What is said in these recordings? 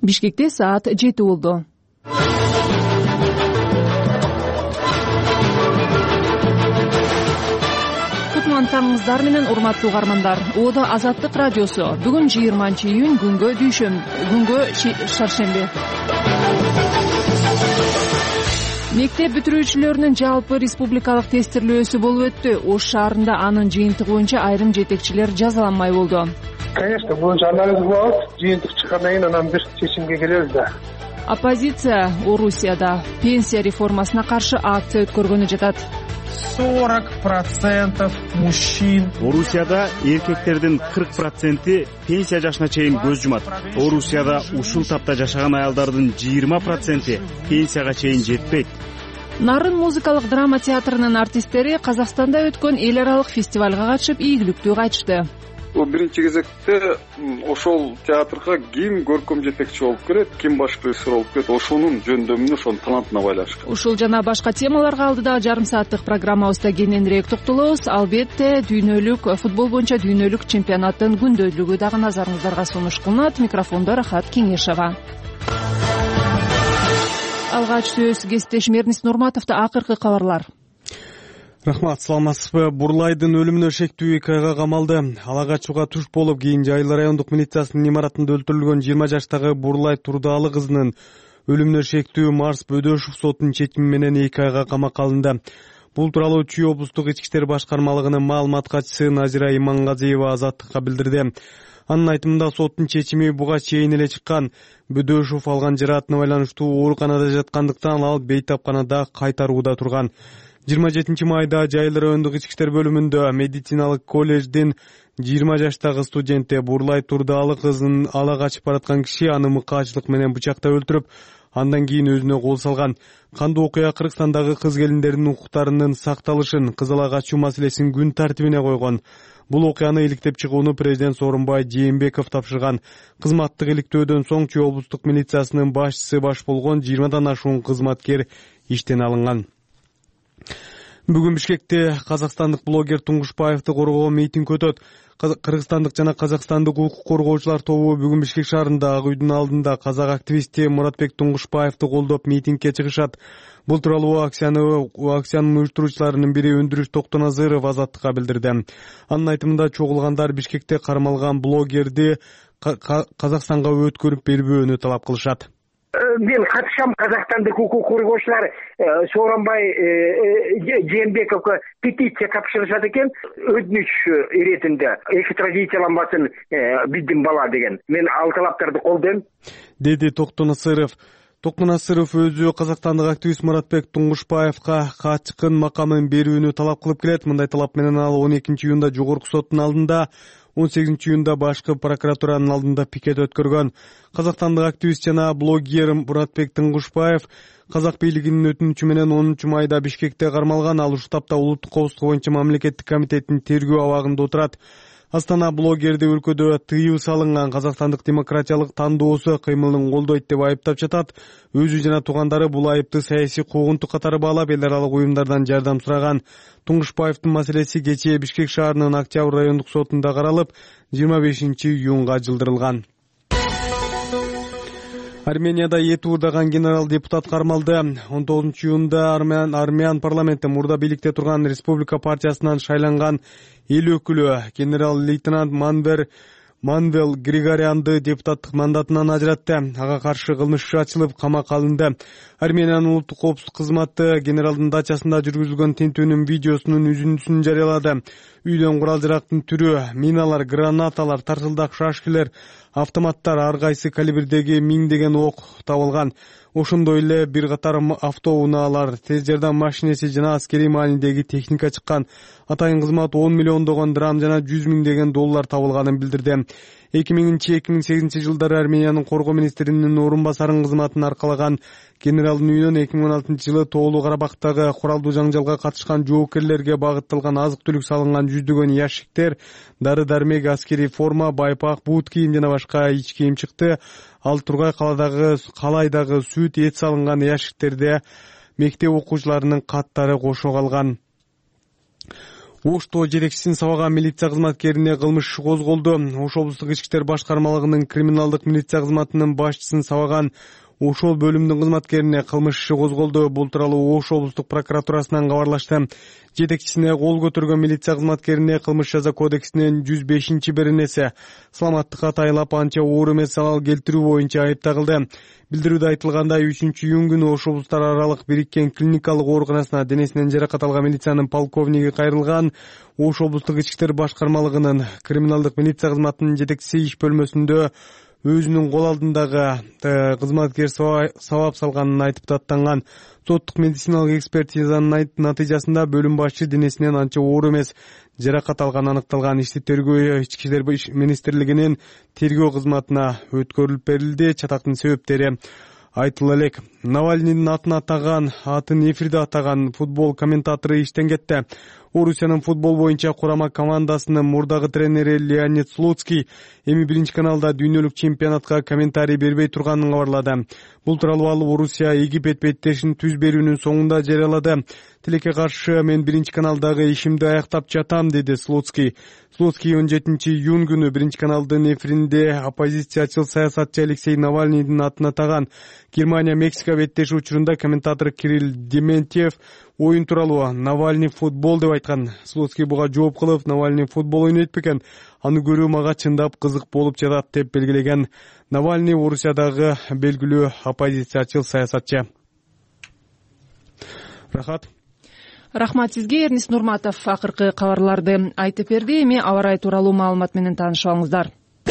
Бишкекте саат 7 болду. Кутман таңыңыздар менен урматтуу угармандар. Ода Азаттык радиосу. Бүгүн 20-июнь күнгө шаршемби. Мектеп бүтүрүүчүлөрүнүн жалпы республикалык тестирлөөсү болуп өттү. Ош шаарында анын жыйынтыгы боюнча айрым жетекчилер жазаланмай болду. Конечно, боюнча анализ болот. Жыйынтык чыккандан кийин анан бир чечимге келебиз да. Оппозиция Орусияда пенсия реформасына каршы акция өткөргөнү жатат. 40% мужчин. Орусияда эркектердин 40% пенсия жашына чейин көз жумат. Орусияда ушул тапта жашаган аялдардын 20% пенсияга чейин жетпейт. Нарын музыкалык драма театрынын артисттери Казакстанда өткөн эл аралык фестивалга катышып ийгиликтүү кайтышты. Биринчи кезекте ошол театрга ким көркөм жетекчи болуп келет, ким баш режиссер болуп келет, ошонун жөндөмүнө, ошонун талантына байланыштуу. Ушул жана башка темаларга алдыдагы жарым сааттык программабызда кененирээк токтолобуз. Албетте, футбол боюнча дүйнөлүк чемпионаттын күндөлүгү дагы назарыңыздарга сунуш кылынат. Микрофондо Рахат Кеңешова. Алгач сөз кесиптешим Эрнис Нурматовдо. Акыркы кабарлар. Рахмат, саламатсызбы. Бурлайдын өлүмүнө шектүү 2 айга камалды. Ала качууга туш болуп, кийин Жайылы райондук милициясынын имаратында өлтүрүлгөн 20 жаштагы Бурлай Турдаалы кызынын өлүмүнө шектүү Марс Бөдөшов сотунун чечими менен 2 айга камакка алынды. Бул тууралуу Чүй облустук ички иштер башкармалыгынын маалымат катчысы Назира Имангазиева Азаттыкка билдирди. Анын айтымында соттун чечими буга чейин эле чыккан. Бөдөшов алган жараатына байланыштуу ооруканада жаткандыктан ал бейтапканада кайтарууда турган. 27 майда Жайылы райондук ички иштер бөлүмүндө медициналык колледждин 20 жаштагы студенти Бурлай Турдаалы кызын ала качып бараткан киши аны мыкаачылык менен бычактап өлтүрүп, андан кийин өзүнө кол салган. Кандуу окуя Кыргызстандагы кыз келиндердин укуктарынын сакталышын, кыз ала качуу маселесин күн тартибине койгон. Бул окуяны иликтеп чыгууну президент Сооронбай Жээнбеков тапшырган. Кызматтык иликтөөдөн соң Чүй облустук милициясынын башчысы баш болгон 20дан ашуун кызматкер иштен алынган. Бүгүн Бишкекте казакстандык блогер Туңгушбаевди коргоо митинг өтөт. Кыргызстандык жана казакстандык укук коргоочулар тобу бүгүн Бишкек шаарында Ак үйдүн алдында казак активисти Муратбек Туңгушбаевди колдоп митингке чыгышат. Бул тууралуу акциянын уюштуруучуларынын бири Өндүрүш Токтоназыров Азаттыкка билдирди. Анын айтымында чогулгандар Бишкекте кармалган блогерди Казакстанга өткөрүп бербөөнү талап кылышат. Мен катышам, казакстандык укук коргоочулар Сооронбай Жээнбековго петиция тапшырышат экен, өтүнүч иретинде экстрадицияланбасын биздин бала деген. Мен ал талаптарды колдойм, деди Токтоназыров. Токтоназыров өзү казакстандык активист Муратбек Туңгушбаевга качкын макамын берүүнү талап кылып келет. Мындай талап менен ал 12 июнда жогорку соттун алдында, 18 июнда башкы прокуратуранын алдында пикет өткөргөн. Казакстандык активист жана блогер Муратбек Туңгушбаев казак бийлигинин өтүнүчү менен 10 майда Бишкекте кармалган. Ал ушул тапта улуттук коопсуздук боюнча мамлекеттик комитеттин тергөө абагында отурат. Астана блогерди өлкөдө тыюу салынган Казакстандык демократиялык тандоосу кыймылын колдойт деп айыптап жатат. Өзү жана туугандары бул айыпты саясий куугунтук катары баалап, эл аралык уюмдардан жардам сураган. Туңгушбаевдин маселеси кечээ Бишкек шаарынын Октябрь райондук сотунда каралып, 25 июнга жылдырылган. Арменияда эти уурдаган генерал депутат кармалды. 19 июнда армян парламенти мурда бийликте турган Республика партиясынан шайланган эл өкүлү генерал-лейтенант Манвел Григорянды депутаттык мандатынан ажыратты. Ага каршы кылмыш иши ачылып, камакка алынды. Армениянын улуттук коопсуздук кызматы генералдын дачасында жүргүзүлгөн тинтүүнүн видеосунун үзүндүсүн жарыялады. Үйдөн курал-жарактын түрү, миналар, гранаталар, тартылдак шашкилер, автоматтар, ар кайсы калибрдеги миңдеген ок табылган. Ошондой эле бир катар автоунаалар, тез жардам машинеси жана аскерий маанидеги техника чыккан. Атайын кызмат 10 миллиондогон драм жана 100 миңдеген доллар табылганын билдирди. 2000-2008 жылдары Армениянын коргоо министринин орун басарынын кызматын аркалаган генералдын үйүнөн 2016 жылы Тоолуу Карабактагы куралдуу жаңжалга катышкан жоокерлерге багытталган азык-түлүк салынган жүздөгөн ящиктер, дары-дармек, аскерий форма, байпак, бут кийим жана башка ич кийим чыкты. Ал Тургай калайдагы сүт, эт салынган ящиктерде мектеп окуучуларынын каттары кошо калган. Ошто жетекчисин сабаган милиция кызматкерине кылмыш иши козголду. Ош облустук ички иштер башкармалыгынын криминалдык милиция кызматынын башчысын сабаган ошол бөлүмдүн кызматкерине кылмыш иши козголду. Бул тууралуу Ош облустук прокуратурасынан кабарлашты. Жетекчисине кол көтөргөн милиция кызматкерине кылмыш жаза кодексинин 105-беренеси саламаттыкка тайлап анча оор эмес залал келтирүү боюнча айып тагылды. Билдирүүдө айтылгандай 3-июнь күнү Ош облустар аралык бириккен клиникалык ооруканасына денесинен жаракат алган милициянын полковниги кайрылган. Ош облустук ички иштер башкармалыгынын криминалдык милиция кызматынын жетекчиси иш бөлмөсүндө өзүнүн кол алдындагы кызматкер сабап салганын айтып даттанган. Соттук медициналык экспертизанын натыйжасында бөлүм башчы денесинен анча оор эмес жаракат алганы аныкталган. Ишти тергөө ички иштер министрлигинин тергөө кызматына өткөрүлүп берилди. Чатактын себептери айтыла элек. Навальныйдын атын эфирде атаган футбол комментатору иштен кетти. Орусиянын футбол боюнча курама командасынын мурдагы тренери Леонид Слуцкий эми биринчи каналда дүйнөлүк чемпионатка комментарий бербей турганын кабарлады. Бул тууралуу ал Орусия Египет беттешин түз берүүнүн соңунда жарыялады. Тилекке каршы мен биринчи каналдагы ишимди аяктап жатам, деди Слуцкий. Слуцкий 17-июнь күнү биринчи каналдын эфиринде оппозициячыл саясатчы Алексей Навальныйдын атын атаган Германия-Мексика беттеши учурунда комментатор Кирилл Дементьев оюн тууралуу Навальный футбол деп айткан. Слуцкий буга жооп кылып, Навальный футбол ойнойт бекен, аны көрүү мага чындап кызык болуп жатат деп белгилеген. Навальный Орусиядагы белгилүү оппозициячыл саясатчы. Рахмат сизге, Эрнис Нурматов акыркы кабарларды айтып берди. Эми аба ырайы тууралуу маалымат менен таанышып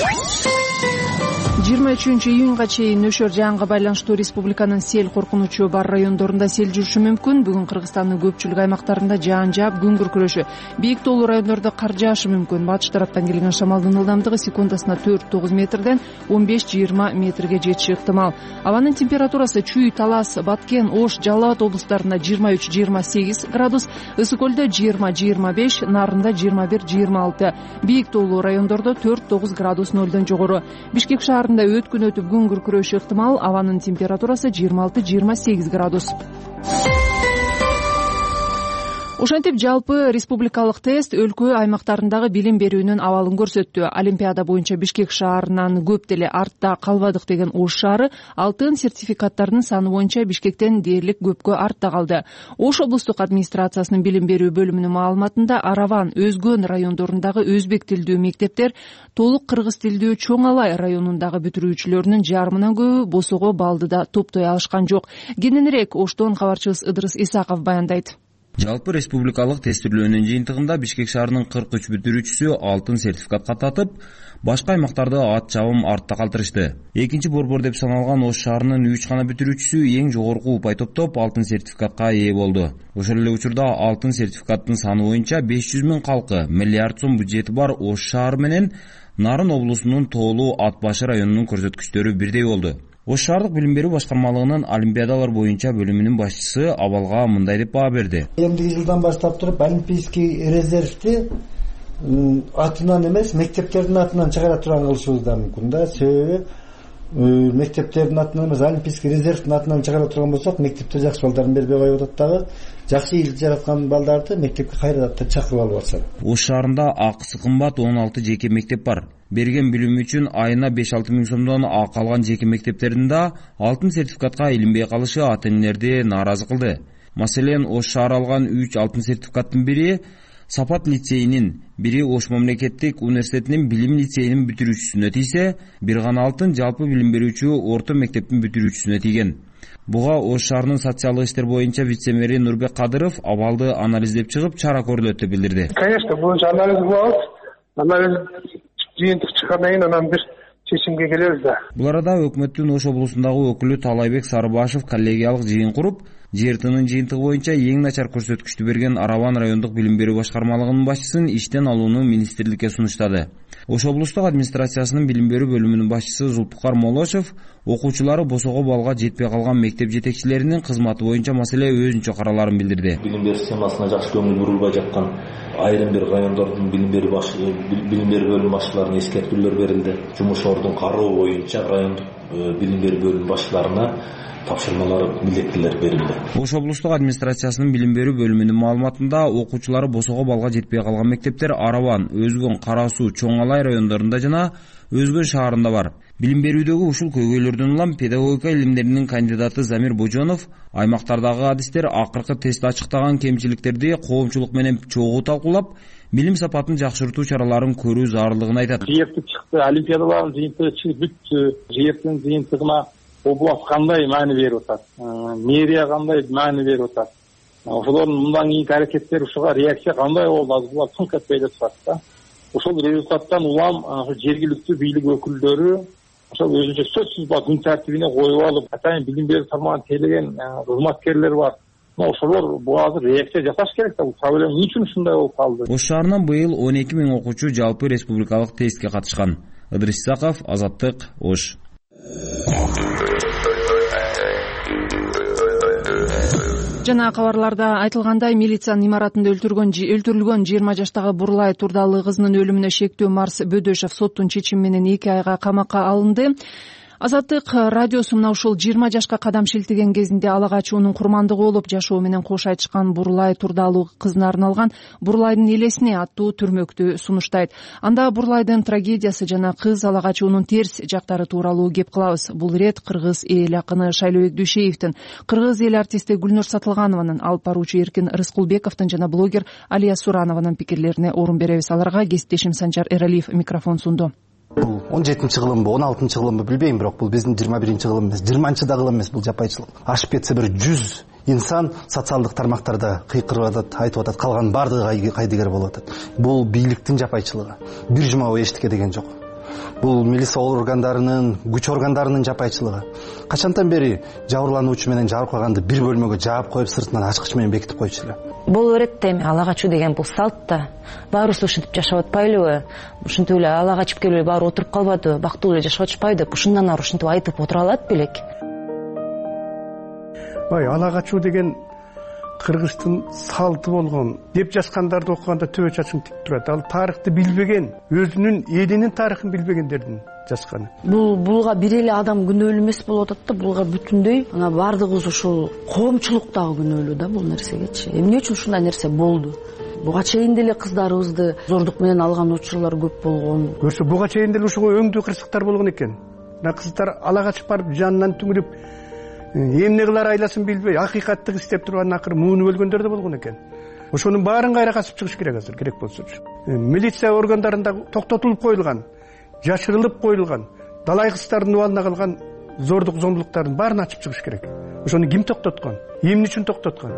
23-июнга чейин нөшөр жаанга байланыштуу республиканын сел коркунучу бар райондорунда сел жүрүшү мүмкүн. Бүгүн Кыргызстандын көпчүлүк аймактарында жаан жаап, күн күркүрөшү. Бийик тоолуу райондордо кар жаашы мүмкүн. Батыш тараптан келген шамалдын ылдамдыгы секундасына 4-9 метрден 15-20 метрге жетиши ыктымал. Абанын температурасы Чүй, Талас, Баткен, Ош, Жалал Абад облустарында 23-28 градус, Ысык көлдө 20-25, Нарында 21-26, бийик тоолуу райондордо 4-9 градус нөлдөн жогору. Бишкек шаарында өткүн өтүп күн күркүрөшү ыктымал. Абанын температурасы 26-28 градус. Ошентип жалпы республикалык тест өлкө аймактарындагы билим берүүнүн абалын көрсөттү. Олимпиада боюнча Бишкек шаарынан көп деле артта калбадык деген Ош шаары алтын сертификаттарынын саны боюнча Бишкектен дээрлик көпкө артта калды. Ош облустук администрациясынын билим берүү бөлүмүнүн маалыматында Араван, Өзгөн райондорундагы өзбек тилдүү мектептер толук кыргыз тилдүү Чоң Алай районундагы бүтүрүүчүлөрүнүн жарымынан көбү босого балдыда топтой алышкан жок. Кененирээк Оштон кабарчыбыз Ыдырыс Исаков баяндайт. Жалпы республикалык тестирлөөнүн жыйынтыгында Бишкек шаарынын 43 бүтүрүүчүсү алтын сертификат каттатып, башка аймактарды ат чабым артта калтырышты. Экинчи борбор деп саналган Ош шаарынын 3 гана бүтүрүүчүсү эң жогорку упай топтоп алтын сертификатка ээ болду. Ошол эле учурда алтын сертификаттын саны боюнча 500 миң калкы, миллиард сом бюджети бар Ош шаары менен Нарын облусунун Тоолуу Ат Башы районунун көрсөткүчтөрү бирдей болду. Ош шаардык билим берүү башкармалыгынын олимпиадалар боюнча бөлүмүнүн башчысы абалга мындай деп баа берди. Эмдиги жылдан баштап туруп олимпийский резервди атынан эмес, мектептердин атынан чыгара турган кылышыбыз да мүмкүн да. Себеби мектептердин атынан эмес, олимпийский резервдин атынан чыгара турган болсок, мектепте жакшы балдарын бербей коюп атат дагы. Жакшы ийгилик жараткан балдарды мектепке кайрадан чакырып алып атышат. Ош шаарында акысы кымбат 16 жеке мектеп бар. Берген билим үчүн айына 5-6 миң сомдон акы алган жеке мектептердин да алтын сертификатка илинбей калышы ата-энелерди нааразы кылды. Маселен, Ош шаары алган 3 алтын сертификаттын бири Сапат лицейинин, бири Ош мамлекеттик университетинин билим лицейинин бүтүрүүчүсүнө тийсе, бир гана алтын жалпы билим берүүчү орто мектептин бүтүрүүчүсүнө тийген. Буга Ош шаарынын социалдык иштер боюнча вице-мэри Нурбек Кадыров абалды анализдеп чыгып, чара көрүлөт деп билдирди. Конечно, боюнча анализ кылабыз. Анализ жыйынтык чыккандан кийин анан бир чечимге келебиз да. Бул арада өкмөттүн Ош облусундагы өкүлү Талайбек Сарыбашев коллегиялык жыйын куруп, ЖРТнын жыйынтыгы боюнча эң начар көрсөткүчтү берген Араван райондук билим берүү башкармалыгынын башчысын иштен алууну министрликке сунуштады. Ош облустук администрациясынын билим берүү бөлүмүнүн башчысы Зулпукар Молошев окуучулары босого балга жетпей калган мектеп жетекчилеринин кызматы боюнча маселе өзүнчө караларын билдирди. Билим берүү системасына жакшы көңүл бурулбай жаткан айрым бир райондордун билим берүү бөлүм башчыларына эскертүүлөр берилди. Жумуш ордун кароо боюнча райондук билим берүү бөлүм башчыларына тапшырмалар, милдеттелер берилди. Ош облустук администрациясынын билим берүү бөлүмүнүн маалыматында окуучулары босого балга жетпей калган мектептер Арабан, Өзгөн, Кара Суу, Чоң Алай райондорунда жана Өзгөн шаарында бар. Билим берүүдөгү ушул көйгөйлөрдөн улам педагогика илимдеринин кандидаты Замир Божонов аймактардагы адистер акыркы тест ачыктаган кемчиликтерди коомчулук менен чогуу талкуулап, билим сапатын жакшыртуу чараларын көрүү зарылдыгын айтат. Жыйынтык чыкты, олимпиадалардын жыйынтыгы чыгып бүттү. Жыйынтыктын жыйынтыгына область кандай маани берип атат, мэрия кандай маани берип атат, ошолордун мындан кийинки аракеттери, ушуга реакция кандай болду, азыр булар тынк этпей жатышат да. Ошол результаттан улам жергиликтүү бийлик өкүлдөрү ошол өзүнчө сөзсүз күн тартибине коюп алып, атайын билим берүү тармагын тейлеген кызматкерлер бар. Ошолор буга азыр реакция жасаш керек да, бул проблема эмне үчүн ушундай болуп калды? Ош шаарынан быйыл 12 000 окуучу жалпы республикалык тестке катышкан. Ыдрис Исаков, Азаттык, Ош. Жана кабарларда айтылгандай, милициянын имаратында өлтүрүлгөн 20 жаштагы Бурлай Турдалы кызынын өлүмүнө шектөө Марс Бөдөшев соттун чечими менен 2 айга камакка алынды. Азаттык радиосу мына ушул 20 жашка кадам шилтеген кезинде ала качуунун курмандыгы болуп жашоо менен кош айтышкан Бурлай Турдалы кызына арналган Бурлайдын элесине аттуу түрмөктү сунуштайт. Анда Бурлайдын трагедиясы жана кыз ала качуунун терс жактары тууралуу кеп кылабыз. Бул ирет кыргыз эл акыны Шайлообек Дүйшеевдин, кыргыз эл артисти Гүлнур Сатылганованын, алып баруучу Эркин Рыскулбековдун жана блогер Алия Суранованын пикирлерине орун беребиз. Аларга кесиптешим Санжар Эралиев микрофон сунду. Бул 17-кылымбы, 16-кылымбы билбейм, бирок бул биздин 21-кылым эмес, 20-да кылым эмес, бул жапайчылык. Ашып кетсе бир 100 инсан социалдык тармактарда кыйкырып атат, айтып атат, калган бардыгы кайдыгер болуп атат. Бул бийликтин жапайчылыгы. Бир жума эчтике деген жок. Бул милиция органдарынын, күч органдарынын жапайчылыгы. Качантан бери жабырлануучу менен жабыркаганды бир бөлмөгө жаап коюп, сыртынан ачкыч менен бекитип койчу эле. Боло берет да, эми ала качуу деген бул салт да. Баарыбыз ушинтип жашап атпайлыбы? Ушинтип эле ала качып келип баары отуруп калбадыбы? Бактылуу эле жашап атышпайбы? Ушундан ары ушинтип айтып отура алат белек. Ала качуу деген кыргыздын салты болгон деп жазгандарды окуганда төбө чачың тик турат. Ал тарыхты билбеген, өзүнүн элинин тарыхын билбегендердин жазганы. Булга бир эле адам күнөөлүү эмес болуп атат да, булга бүтүндөй ана бардыгыбыз ушул коомчулуктагы күнөөлүү да бул нерсегечи. Эмне үчүн ушундай нерсе болду? Буга чейин деле кыздарыбызды зордук менен алган учурлар көп болгон. Көрсө буга чейин деле ушуга өңдүү кырсыктар болгон экен. Мына кыздар ала качып барып жанынан түңүрүп эмне кылар айласын билбей, акыйкаттык издеп турган акыры муунуп өлгөндөр да болгон экен. Ошонун баарын кайра касып чыгыш керек азыр, керек болсочу. Милиция органдарында токтотулуп коюлган, жашырылып коюлган, далай кыздардын убалына калган зордук зомбулуктардын баарын ачып чыгыш керек. Ошону ким токтоткон? Эмне үчүн токтоткон?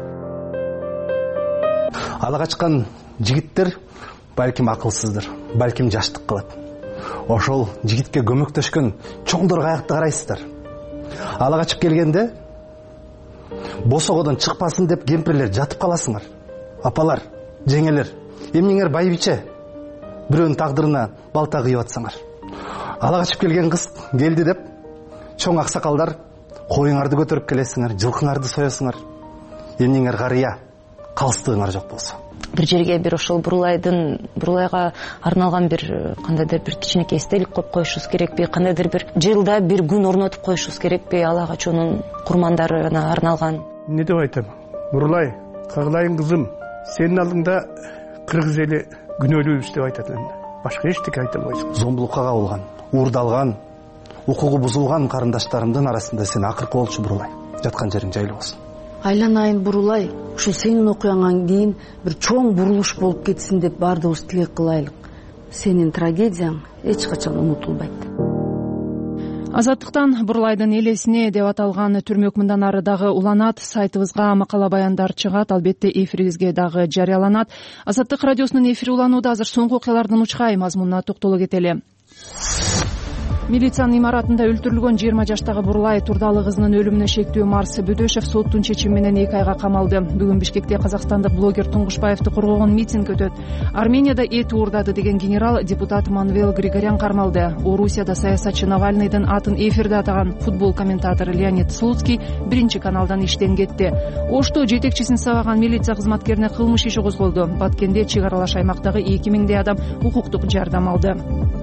Ала качкан жигиттер балким акылсыздыр, балким жаштык кылат. Ошол жигитке көмөктөшкөн чоңдор каякты карайсыздар. Ала качып келгенде босогодон чыкпасын деп кемпирлер жатып каласыңар. Апалар, жеңелер, эмнеңер байбиче бирөөнүн тагдырына балта кыйып атсаңар. Ала качып келген кыз келди деп чоң аксакалдар коюңарды көтөрүп келесиңер, жылкыңарды соесиңар. Эмнеңер карыя, калыстыгыңар жок болсо. Бир жерге бир ошол Бурлайга арналган бир кандайдыр бир кичинекей эстелик коюп коюшубуз керекпи? Кандайдыр бир жылда бир күн орнотуп коюшубуз керекпи? Ала качуунун курмандарына арналган. Эмне деп айтам? Бурлай, кагылайын кызым, сенин алдыңда кыргыз эли күнөөлүүбүз деп айтат. Башка эчтеке айта албайсың. Зомбулукка кабылган, уурдалган, укугу бузулган карындаштарымдын арасында сен акыркы болчу Бурлай. Жаткан жериң жайлуу болсун. Айланайын Бурлай, ушул сенин окуяңан кийин бир чоң бурулуш болуп кетсин деп баардыгыбыз тилек кылайлык. Сенин трагедияң эч качан унутулбайт. Азаттыктан Бурлайдын элесине деп аталган түрмөк мындан ары дагы уланат. Сайтыбызга макала баяндар чыгат, албетте эфирибизге дагы жарыяланат. Азаттык радиосунун эфири уланууда. Азыр соңку окуялардын учкай мазмунуна токтоло кетели. Милициянын имаратында өлтүрүлгөн 20 жаштагы Бурлай Турдалы кызынын өлүмүнө шектүү Марс Бөдөшев соттун чечими менен 2 айга камалды. Бүгүн Бишкекте казакстандык блогер Туңгушбаевди коргогон митинг өтөт. Арменияда эт уурдады деген генерал депутат Манвел Григорян кармалды. Орусияда саясатчы Навальныйдын атын эфирде атаган футбол комментатору Леонид Слуцкий биринчи каналдан иштен кетти. Ошто жетекчисин сабаган милиция кызматкерине кылмыш иши козголду. Баткенде чек аралаш аймактагы 2000 адам укуктук жардам алды.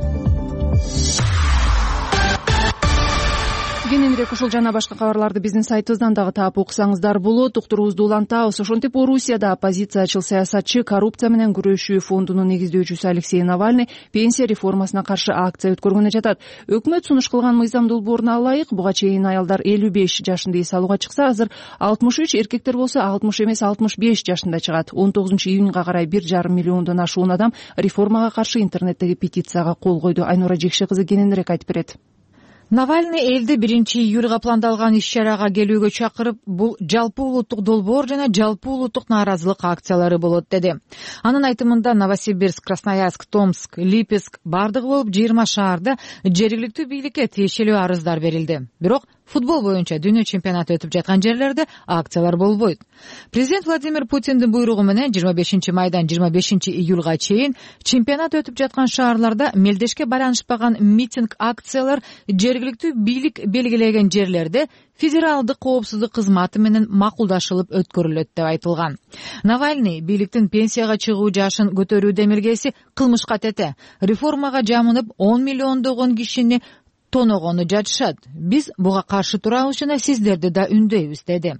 Кененирээк ушул жана башка кабарларды биздин сайтыбыздан дагы таап окусаңыздар болот. Уктуруубузду улантабыз. Ошентип Орусияда оппозициячыл саясатчы коррупция менен күрөшүү фондунун негиздөөчүсү Алексей Навальный пенсия реформасына каршы акция өткөргөнү жатат. Өкмөт сунуш кылган мыйзам долбооруна ылайык буга чейин аялдар 55 жашында эс алууга чыкса, азыр 63, эркектер болсо 60 эмес 65 жашында чыгат. 19-июнга карай 1,5 миллиондон ашуун адам реформага каршы интернеттеги петицияга кол койду. Айнура Жекше кызы кененирээк айтып берет. Навальный элди 1-июлга пландалган иш-чарага келүүгө чакырып, бул жалпы улуттук долбоор жана жалпы улуттук нааразылык акциялары болот деди. Анын айтымында Новосибирск, Красноярск, Томск, Липецк бардыгы болуп 20 шаарда жергиликтүү бийликке тиешелүү арыздар берилди. Бирок футбол боюнча дүйнө чемпионаты өтүп жаткан жерлерде акциялар болбойт. Президент Владимир Путиндин буйругу менен 25 майдан 25 июлга чейин чемпионат өтүп жаткан шаарларда мелдешке байланышпаган митинг акциялар жергиликтүү бийлик белгилеген жерлерде федералдык коопсуздук кызматы менен макулдашылып өткөрүлөт деп айтылган. Навальный бийликтин пенсияга чыгуу жашын көтөрүү демилгеси кылмышка тете. Реформага жамынып 10 миллиондогон кишини тоногону жатышат. Биз буга каршы турабыз жана сиздерди да үндөйбүз деди.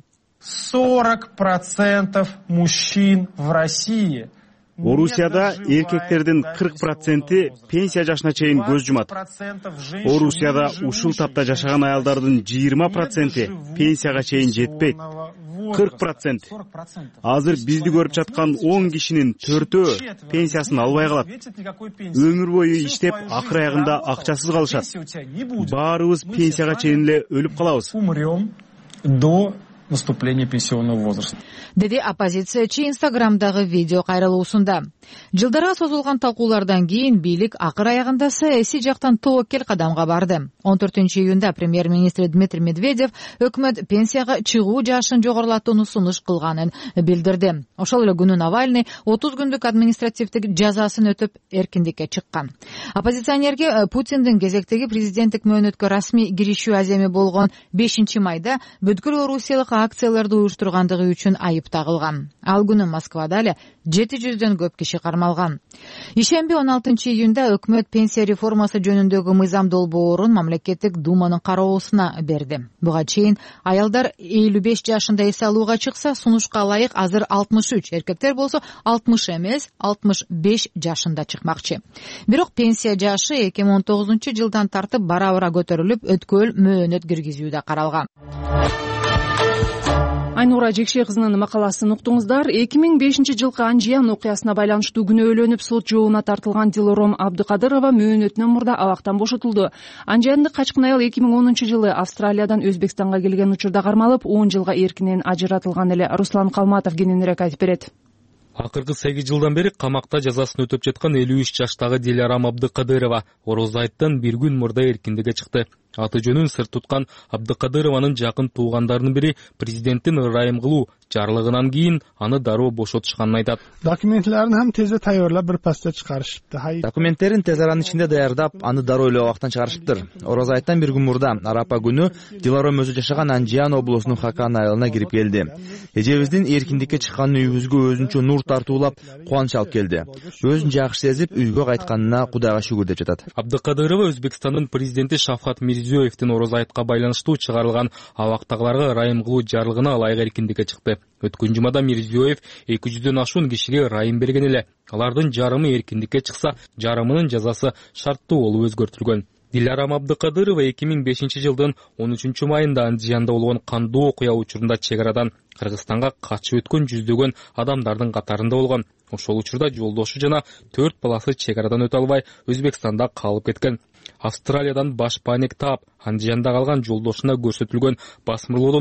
40% мужчин в России. Орусияда эркектердин 40% пенсия жашына чейин көз жумат. Орусияда ушул тапта жашаган аялдардын 20% пенсияга чейин жетпейт. 40%. Азыр бизди көрүп жаткан 10 кишинин 4-өө пенсиясын албай калат. Өмүр бою иштеп, акыр аягында акчасыз калышат. Баарыбыз пенсияга чейин эле өлүп калабыз. До наступления пенсионного возраста. Деди оппозициячы Инстаграмдагы видео кайрылуусунда. Жылдарга созулган талкуулардан кийин бийлик акыр аягында саясий жактан тобокел кадамга барды. 14-июнда премьер-министр Дмитрий Медведев өкмөт пенсияга чыгуу жашын жогорулатууну сунуш кылганын билдирди. Ошол эле күнү Навальный 30 күндүк административдик жазасын өтүп эркиндикке чыккан. Оппозиционерге Путиндин кезектеги президенттик мөөнөткө расмий киришүү аземи болгон 5 майда бүткүл орусиялык акцияларды уюштургандыгы үчүн айып тагылган. Ал күнү Москвада эле 700дөн көп киши кармалган. Ишемби 16-июнда өкмөт пенсия реформасы жөнүндөгү мыйзам долбоорун мамлекеттик думанын кароосуна берди. Буга чейин аялдар 55 жашында эс алууга чыкса, сунушка ылайык азыр 63, эркектер болсо 60 эмес 65 жашында чыкмакчы. Бирок пенсия жашы 2019-жылдан тартып бара-бара көтөрүлүп, өткөл мөөнөт киргизүү да каралган. Айнура Жекше кызынын макаласын уктуңуздар. 2005 жылкы Анжиян окуясына байланыштуу күнөөлөнүп сот жообуна тартылган Дилором Абдыкадырова мөөнөтүнөн мурда абактан бошотулду. Анжияндык качкын аял 2010 жылы Австралиядан Өзбекстанга келген учурда кармалып, 10 жылга эркинен ажыратылган эле. Руслан Калматов кененирээк айтып берет. Акыркы 8 жылдан бери камакта жазасын өтөп жаткан 53 жаштагы Дилором Абдыкадырова Орозайттан бир күн мурда эркиндикке чыкты. Аты жөнүн сыр туткан Абдыкадырованын жакын туугандарынын бири президенттин ырайым кылуу жарлыгынан кийин аны дароо бошотушканын айтат. Документтерин ham тез тайёрлап бир пастта чыгарышыпты. Документтерин тез аранын ичинде даярдап, аны дароо эле убактан чыгарышыптыр. Орозайттан бир күн мурда арапа күнү Дилором өзү жашаган Анжиян облусунун Хакан айылына кирип келди. Эжебиздин эркиндикке чыккан үйүбүзгө өзүнчө нур тартуулап, кубанч алып келди. Өзүн жакшы сезип, үйгө кайтканына Кудайга шүгүр деп жатат. Абдыкадырова Өзбекстандын президенти Шавкат Мирзиёевдин Орозайтка байланыштуу чыгарылган абактагыларга ырайым кылуу жарлыгына ылайык эркиндикке чыкты. Өткөн жумада Мирзиёев 200дөн ашуун кишиге ырайым берген эле. Алардын жарымы эркиндикке чыкса, жарымынын жазасы шарттуу болуп өзгөртүлгөн. Дилором Абдыкадырова 2005 жылдын 13 майында Анжиянда болгон кандуу окуя учурунда чек арадан Кыргызстанга качып өткөн жүздөгөн адамдардын катарында болгон. Ошол учурда жолдошу жана 4 баласы чек арадан өтө албай Өзбекстанда калып кеткен. Австралиядан баш паник таап, Анжиянда калган жолдошуна көрсөтүлгөн басмырлоодон улам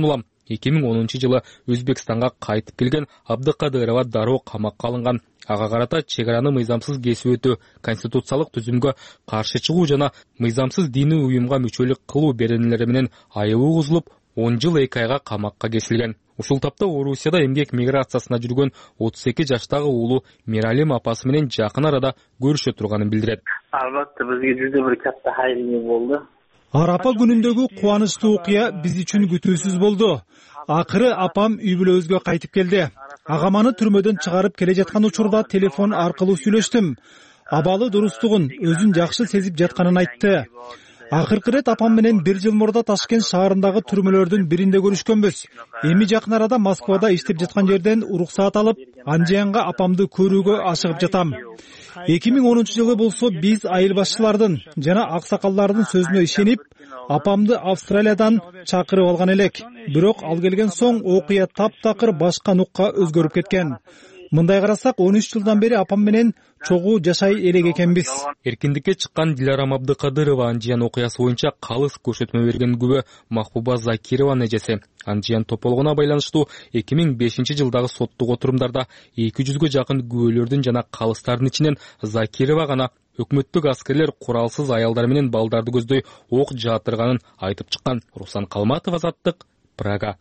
2010 Өзбекстанга кайтып келген Абдыкадырова дароо камакка алынган. Ага карата чек-араны мыйзамсыз кесип өтүү, конституциялык түзүмгө каршы чыгуу жана мыйзамсыз диний уюмга мүчөлүк кылуу беренелери менен айыбы угузулуп, 10 жыл 2 айга камакка кесилген. Ушул тапта Орусияда эмгек миграциясына жүргөн 32 жаштагы уулу Миралим апасы менен жакын арада көрүшө турганын билдирет. Албатта бизге жүзө бир катта хайрый болду. Арапа күнүндөгү кубанычтуу окуя биз үчүн күтүүсүз болду. Акыры апам үй бүлөбүзгө кайтып келди. Агаманы түрмөдөн чыгарып келе жаткан учурда телефон аркылуу сүйлөштүм. Абалы дурустугун, өзүн жакшы сезип жатканын айтты. Акыркы рет апам менен 1 жыл мурда Ташкент шаарындагы түрмөлөрдүн биринде көрүшкөнбүз. Эми жакын арада Москвада иштеп жаткан жерден уруксаат алып, Анжиянга апамды көрүүгө ашыгып жатам. 2010 жылы болсо биз айыл башчылардын жана аксакалдардын сөзүнө ишенип, апамды Австралиядан чакырып алган элек. Бирок ал келген соң окуя таптакыр башка нукка өзгөрүп кеткен. Мындай карасак 13 жылдан бери апам менен чогуу жашай элек экенбиз. Эркиндикке чыккан Диларам Абдыкадырова Анжиян окуясы боюнча калыс көрсөтмө берген күбө Махбуба Закированын эжеси. Анжиян тополгонуна байланыштуу 2005 жылдагы соттук отурумдарда 200гө жакын күбөлөрдүн жана калыстардын ичинен Закирова гана өкмөттүк аскерлер куралсыз аялдар менен балдарды көздөй ок жаатырганын айтып чыккан. Руслан Калматов, Азаттык, Прага.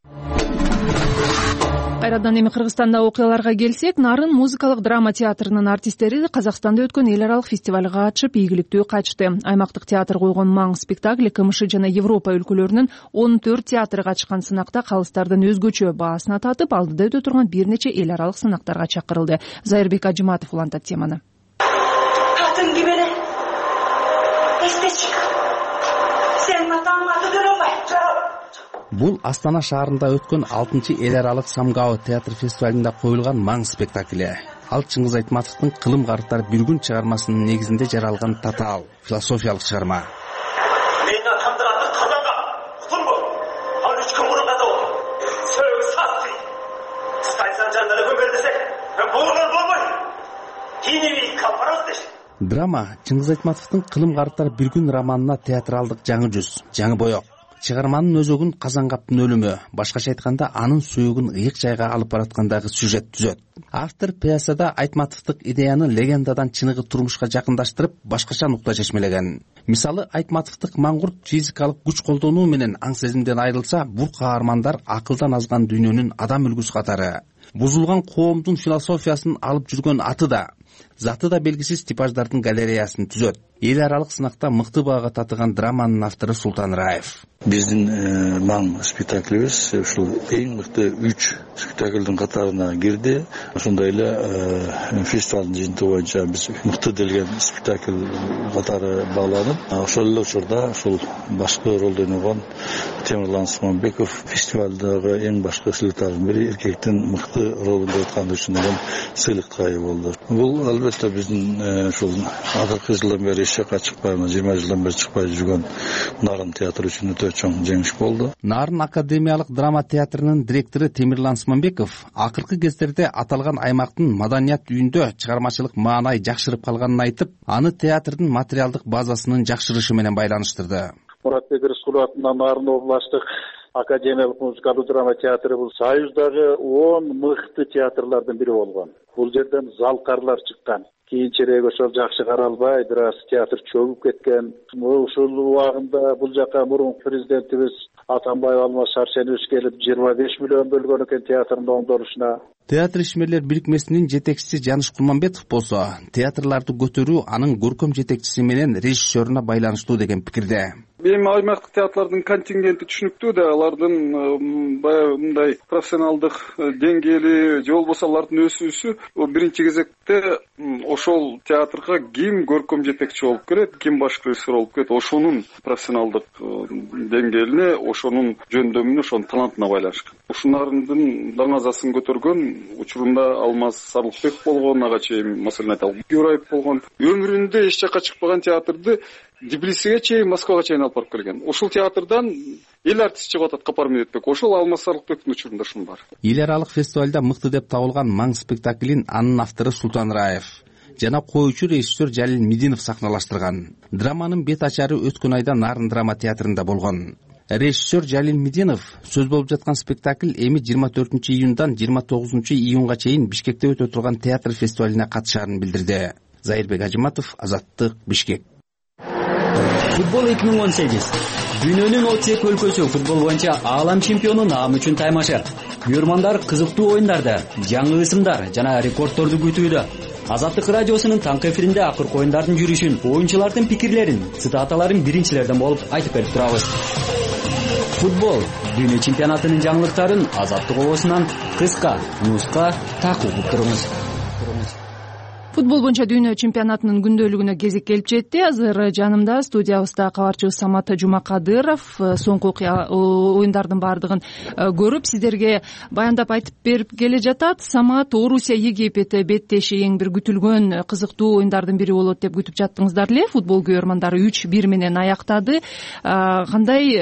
Кайрадан эми Кыргызстанда окуяларга келсек, Нарын музыкалык драма театрынын артисттери Казакстанда өткөн эл аралык фестивалга катышып, ийгиликтүү кайтышты. Аймактык театр койгон маң спектакль КМШ жана Европа өлкөлөрүнүн 14 театры катышкан сынакта калыстардын өзгөчө баасына татып, алдыда өтө турган бир нече эл аралык сынактарга чакырылды. Зайырбек Ажыматов улантат теманы. Атын кимене? Эстечик. Сен атаңды көрөбай. Бул Астана шаарында өткөн 6-чы эл аралык Самгао театр фестивалында коюлган маң спектакли. Ал Чыңгыз Айтматовдун Кылым карыптар бир күн чыгармасынын негизинде жаралган татаал философиялык чыгарма. Мен атамдын аты Казанга. Утунбу? Ал 3 күн мурун ката болду. Сөөгү сатты. Скайсан жандары көмөр десек, болгон болбой. Кийини капарыз деш. Драма Чыңгыз Айтматовдун Кылым карыптар бир күн романына театралдык жаңы жүз, жаңы боек. Чыгарманын өзөгүн Казангаптын өлүмү, башкача айтканда анын сөөгүн ыйык жайга алып бараткандагы сюжет түзөт. Автор пьесада Айтматовдук идеяны легендадан чыныгы турмушка жакындаштырып, башкача нукта чечмелеген. Мисалы, Айтматовдук маңгурт физикалык күч колдонуу менен аң сезимден айрылса, бур каармандар акылдан азган дүйнөнүн адам үлгүсү катары. Бузулган коомдун философиясын алып жүргөн аты да, заты да белгисиз типаждардын галереясын түзөт. Эл аралык сынакта мыкты баага татыган драманын автору Султан Раев. Биздин маң спектаклибиз ушул эң мыкты 3 спектаклдын катарына кирди. Ошондой эле фестивалдын жыйынтыгы боюнча биз мыкты делген спектакль катары бааланып, ошол эле учурда ушул башкы ролду ойногон Темирлан Сыманбеков фестивалдагы эң башкы сыйлыктардын бири эркектин мыкты ролунда өткөн үчүн деген сыйлыкка ээ болду. Бул албетте биздин ушул акыркы жылдан бери эшекке чыкпай, 20 жылдан бери чыкпай жүргөн Нарын театры үчүн өтө чоң жеңиш болду. Нарын академиялык драма театрынын директору Темирлан Сыманбеков акыркы кездерде аталган аймактын маданият үйүндө чыгармачылык маанай жакшырып калганын айтып, аны театрдын материалдык базасынын жакшырышы менен байланыштырды. Муратбек Рыскулов атынан Нарын областтык академиялык музыкалык драма театры бул Союздагы 10 мыкты театрлардын бири болгон. Бул жерден залкарлар чыккан. Кийинчерээк ошол жакшы каралбай, бир аз театр чөгүп кеткен. Ушул убагында бул жака мурун президентибиз Атамбаев Алмаз Шаршенович келип 25 миллион бөлгөн экен театрдын оңдолушуна. Театр ишмерлер бирикмесинин жетекчиси Жаныш Кулманбетов болсо, театрларды көтөрүү анын көркөм жетекчиси менен режиссеруна байланыштуу деген пикирде. Эми аймактык театрлардын контингенти түшүнүктүү да, алардын баягы мындай профессионалдык деңгээли же болбосо алардын өсүүсү биринчи кезекте ошол театрга ким көркөм жетекчи болуп келет, ким башкы режиссер болуп келет, ошонун профессионалдык деңгээлине, ошонун жөндөмүнө, ошонун талантына байланышкан. Ушунардын даңазасын көтөргөн учурунда Алмаз Сарлыкбек болгон, ага чейин маселен айталы Юраев болгон. Өмүрүндө эч жакка чыкпаган театрды Тбилисиге чейин, Москвага чейин алып барып келген. Ошол театрдан эл артист чыгып атат Капар Медетбек. Ошол Алмаз Сарлыкбектин учурунда ушун бар. Эл аралык фестивалда мыкты деп табылган маң спектаклин анын автору Султан Раев жана коюучу режиссер Жалил Мединов сахналаштырган. Драманын бет ачары өткөн айда Нарын драма театрында болгон. Режиссер Жалил Меденов сөз болуп жаткан спектакль эми 24-июндан 29-июнга чейин Бишкекте өтө турган театр фестивалине катышаарын билдирди. Зайырбек Ажыматов, Азаттык, Бишкек. Футбол 2018. Дүйнөнүн 32 өлкөсү футбол боюнча аалам чемпиону наам үчүн таймашат. Көрөрмандар кызыктуу оюндарды, жаңы ысымдар жана рекордторду күтүүдө. Азаттык радиосунун таңкы эфиринде акыркы оюндардын жүрүшүн, оюнчулардын пикирлерин, цитаталарын биринчилерден болуп айтып берип турабыз. Футбол дүйнө чемпионатынын жаңылыктарын Азаттык обосунан кыска, нуска такып туруңуз. Футбол боюнча дүйнө чемпионатынын күндөлүгүнө кезек келип жетти. Азыр жанымда студиябызда кабарчыбыз Самат Жумакадыров соңку оюндардын баардыгын көрүп сиздерге баяндап айтып берип келе жатат. Самат, Орусия Египет беттеши эң бир күтүлгөн кызыктуу оюндардын бири болот деп күтүп жаттыңыздар эле. Футбол көрөрмандары 3-1 менен аяктады. Кандай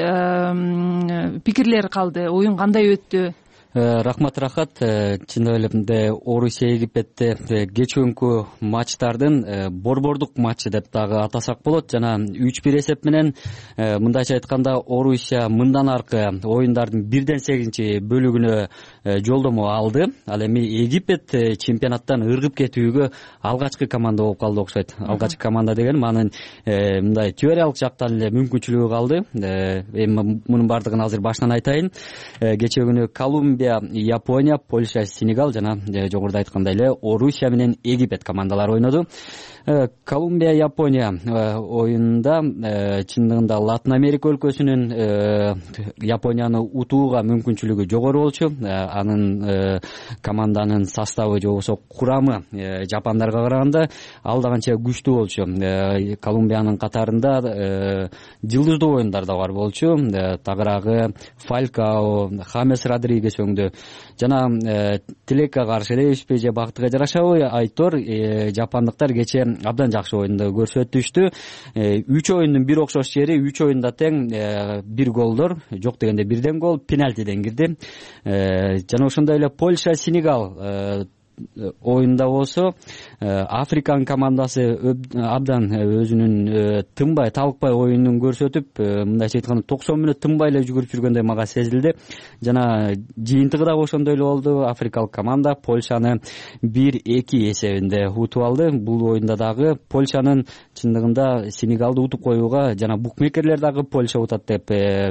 пикирлер калды? Оюн кандай өттү? Рахмат, чындап эле Орусия Египетте кечүүнкү матчтардын борбордук матчы деп дагы атасак болот. Жана 3-1 эсеп менен мындайча айтканда Орусия мындан аркы оюндардын 1-8 бөлүгүнө жолдомо алды. Ал эми Египет чемпионаттан ыргып кетүүгө алгачкы команда болуп калды окшойт. Алгачкы команда деген анын мындай теориялык жактан эле мүмкүнчүлүгү калды. Эми мунун баардыгын азыр башынан айтайын. Кечээ күнү Колумбия, Япония, Польша, Сенегал жана жогоруда айткандай эле Орусия менен Египет командалары ойноду. Колумбия, Япония оюнда чындыгында Латын Америка өлкөсүнүн Японияны утууга мүмкүнчүлүгү жогору болчу. Анын команданын составы же болбосо курамы жапондарга караганда ал да канча күчтүү болчу. Колумбиянын катарында жылдыздуу оюндар да бар болчу. Тагыраагы Фалькао, Хамес Родригес өңдү. Жана тилекке каршы элебизби же бактыга жарашабы айтор жапондуктар кечээ абдан жакшы оюнду көрсөтүштү. 3 оюндун бир окшош жери, 3 оюнда тең, бир голдор, жок дегенде бирден гол пенальтиден кирди. Жана ошондой эле Польша, Сенегал оюнда болсо Африканын командасы абдан өзүнүн тынбай, талыкпай оюнун көрсөтүп, мындайча айтканда 90 мүнөт тынбай эле жүгүрүп жүргөндөй мага сезилди. Жана жыйынтыгы да ошондой эле болду. Африкалык команда Польшаны 1-2 эсебинде утуп алды. Бул оюнда дагы Польшанын чындыгында Сенегалды утуп коюуга жана букмекерлер дагы Польша утат деп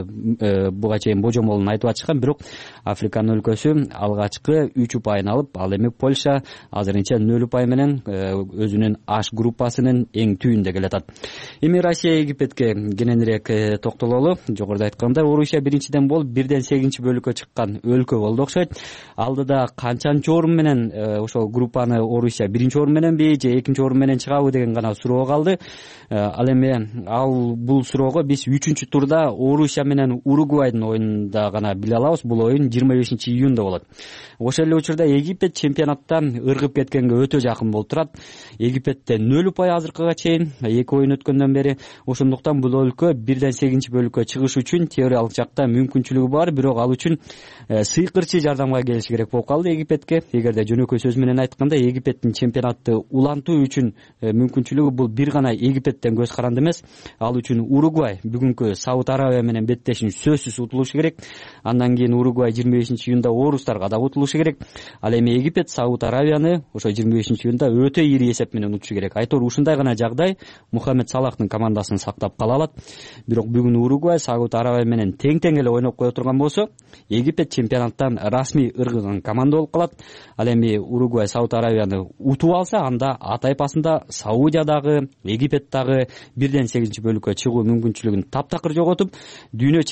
буга чейин божомолун айтып атышкан. Бирок Африканын өлкөсү алгачкы 3 упайын алып, ал эми Польша азырынча 0 упай менен өзүнүн H группасынын эң түбүндө келатат. Эми Россия Египетке кененирээк токтололу. Жогоруда айткандай, Орусия биринчиден болуп 1-8 бөлүккө чыккан өлкө болду окшойт. Алдыда канчанчы орун менен ошол группаны Орусия биринчи орун мененби же экинчи орун менен чыгабы деген гана суроо калды. Ал эми бул суроого биз 3-чү турда Орусия менен Уругвайдын оюнунда гана биле алабыз. Бул оюн 25-июнда болот. Ошол эле учурда Египет чемпионаттан ыргып кеткенге өтө жакын болуп турат. Египетте 0 упай азыркыга чейин, 2 оюн өткөндөн бери. Ошондуктан бул өлкө 1-8 бөлүккө чыгыш үчүн теориялык жакта мүмкүнчүлүгү бар, бирок ал үчүн сыйкырчы жардамга келиши керек болуп калды Египетке. Эгерде жөнөкөй сөз менен айтканда, Египеттин чемпионатты улантуу үчүн мүмкүнчүлүгү бул бир гана Египеттен көз каранды эмес. Ал үчүн Уругвай бүгүнкү Сауд Арабия менен беттешин сөзсүз утулушу керек. Андан кийин Уругвай 25-июнда орустарга да утулушу керек. Ал эми Египет Сауд Арабияны ошо 25-июнда өтө ири эсеп менен утушу керек. Айтор ушундай гана жагдай Мухаммед Салахтын командасын сактап кала алат. Бирок бүгүн Уругвай Сауд Арабия менен тең-тең эле ойноп кое турган болсо, Египет чемпионаттан расмий ыргыган команда болуп калат. Ал эми Уругвай Сауд Арабияны утуп алса, анда А тайпасында Саудия дагы, Египет дагы 1-8 бөлүккө чыгуу мүмкүнчүлүгүн таптакыр жоготуп, дүйнө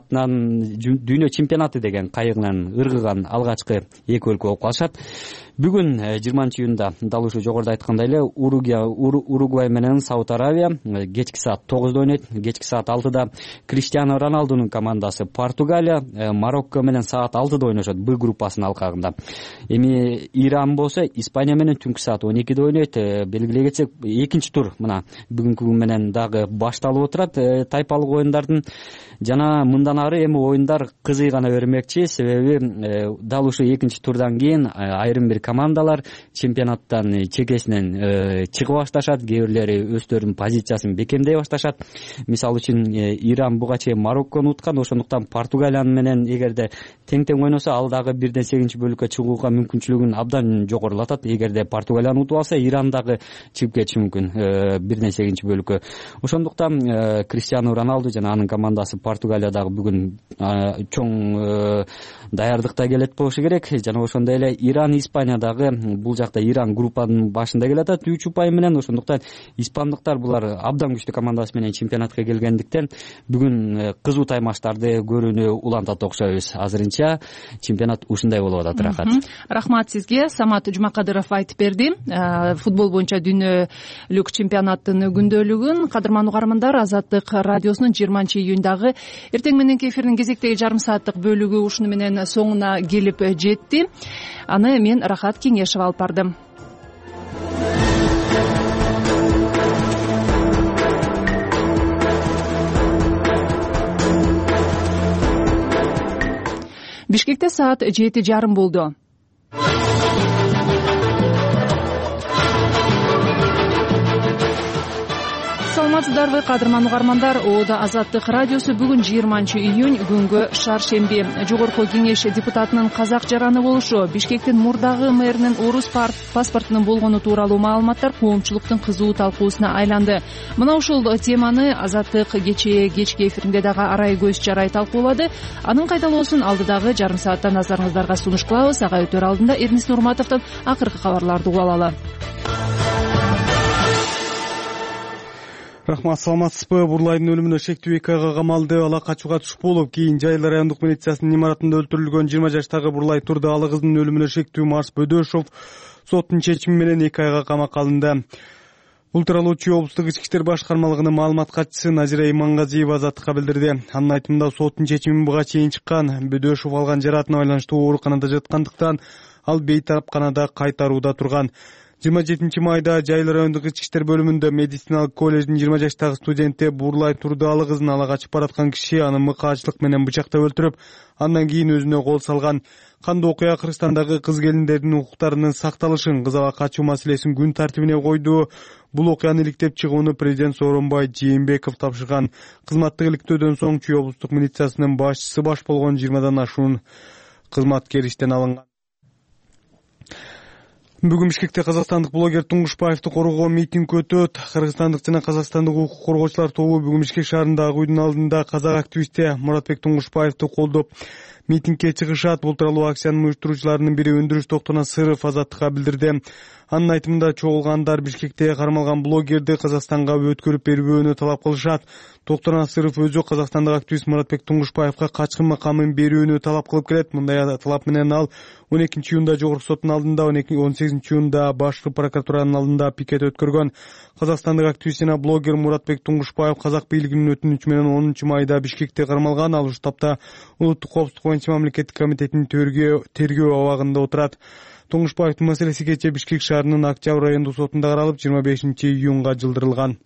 чемпионаты деген кайыгынан ыргыган алгачкы эки өлкө болуп калышат. Бүгүн 20-июнда дал ушу жогоруда айткандай эле Уругвай менен Сауд Арабия кечки саат 9-да ойнойт. Кечки саат 6-да Криштиано Роналдунун командасы Португалия Марокко менен саат 6-да ойношот Б группасынын алкагында. Эми Иран болсо Испания менен түнкү саат 12-де ойнойт. Белгилей кетсек, экинчи тур мына бүгүнкү күн менен дагы башталып отурат тайпалык оюндардын. Жана мындан ары эми оюндар кызыйгана бермекчи, себеби дал ушу экинчи турдан кийин айрым бир командалар чемпионаттан чекесинен чыгып башташат, кээ бирлери өздөрүнүн позициясын бекемдей башташат. Мисалы үчүн Иран буга чейин Мароккону уткан, ошондуктан Португалия менен эгерде тең ойносо ал дагы 1-8 бөлүккө чыгууга мүмкүнчүлүгүн абдан жогорулатат. Эгерде Португалияны утуп алса, Иран дагы чыгып кетиши мүмкүн 1-8 бөлүккө. Ошондуктан Криштиану Роналду жана анын командасы Португалиядагы бүгүн чоң даярдыкта келет болушу керек. Жана ошондой эле Иран, Испаниядагы, бул жакта Иран группанын башында келатат 3 упай менен. Ошондуктан испандыктар булар абдан күчтүү командасы менен чемпионатка келгендиктен бүгүн кызуу таймаштарды көрүүнү улантат окшойбуз. Азырынча чемпионат ушундай болуп атат. Рахмат сизге. Самат Жумакадыров айтып берди. Футбол боюнча дүйнөлүк чемпионаттын күндөлүгүн. Кадырман угармандар, Азаттык радиосунун 20-июндагы эртең мененки эфирдин кезектеги жарым сааттык бөлүгү ушуну менен соңуна келип жетти. Аны мен Рахат Кеңешева алып бардым. Бишкекте саат 7:30 болду. Саламатсыздарбы, кадырман угармандар? Оода Азаттык радиосу бүгүн 20-июнь күнгө шаршемби. Жогорку кеңеш депутатынын казак жараны болушу, Бишкектин мурдагы мэринин орус паспортунун болгону тууралуу маалыматтар коомчулуктун кызуу талкуусуна айланды. Мына ушул теманы Азаттык кечки эфиринде дагы арай көз жарай талкуулады. Анын кайталоосун алдыдагы жарым саатта назарыңыздарга сунуш кылабыз. Ага өтөр алдында Эрнис Нурматовдон акыркы кабарларды угуп алалы. Рахмат, саламатсызбы? Бурлайдын өлүмүнө шектүү 2 айга камалды. Ала качууга түшүп болуп, кийин Жайлы райондук милициясынын имаратында өлтүрүлгөн 20 жаштагы Бурлай турда алы кыздын өлүмүнө шектүү Марс Бөдөшов соттун чечими менен 2 айга камакка алынды. Бул тууралуу Чүй облустук ички иштер башкармалыгынын маалымат катчысы Назира Имангазиева Азаттыкка билдирди. Анын айтымында соттун чечими буга чейин чыккан. Бөдөшов алган жаратына байланыштуу ооруканада жаткандыктан ал бейтараптыканада кайтарууда турган. 27 майда Жайлы райондук ички иштер бөлүмүндө медициналык колледждин 20 жаштагы студенти Бурлай турда алы кызын ала качып бараткан киши аны мыкаачылык менен бычактап өлтүрүп, андан кийин өзүнө кол салган. Кандуу окуя Кыргызстандагы кыз келиндердин укуктарынын сакталышын, кыз ала качуу маселесин күн тартибине койду. Бул окуяны иликтеп чыгууну президент Сооронбай Жээнбеков тапшырган. Кызматтык иликтөөдөн соң Чүй облустук милициясынын башчысы баш болгон 20дан ашуун кызматкер иштен алынган. Бүгүн Бишкекте казакстандык блогер Туңгушбаевди коргоо митинг өтөт. Кыргызстандык жана казакстандык укук коргоочулар тобу бүгүн Бишкек шаарындагы үйдүн алдында казак активисти Муратбек Туңгушбаевди колдоп митингге чыгышат. Бул тууралуу акциянын уюштуруучуларынын бири Өндүрүш Токтонасыров Азаттыкка билдирди. Анын айтымында чогулгандар Бишкекте кармалган блогерди Казакстанга өткөрүп берүүнү талап кылышат. Токтонасыров өзү казакстандык активист Муратбек Туңгушбаевга качкын макамын берүүнү талап кылып келет. Мындай талап менен ал 12-июнда жогорку соттун алдында, 18-июнда башкы прокуратуранын алдында пикет өткөргөн. Казакстандык активист жана блогер Муратбек Туңгушбаев казак бийлигинин өтүнүчү менен 10 майда Бишкекте кармалган. Ал ушул тапта Улуттук коопсуздук боюнча мамлекеттик комитетинин тергөө абагында отурат. Туңгушбаевдин маселеси кечээ Бишкек шаарынын Октябрь райондук сотунда каралып, 25-июнга жылдырылган.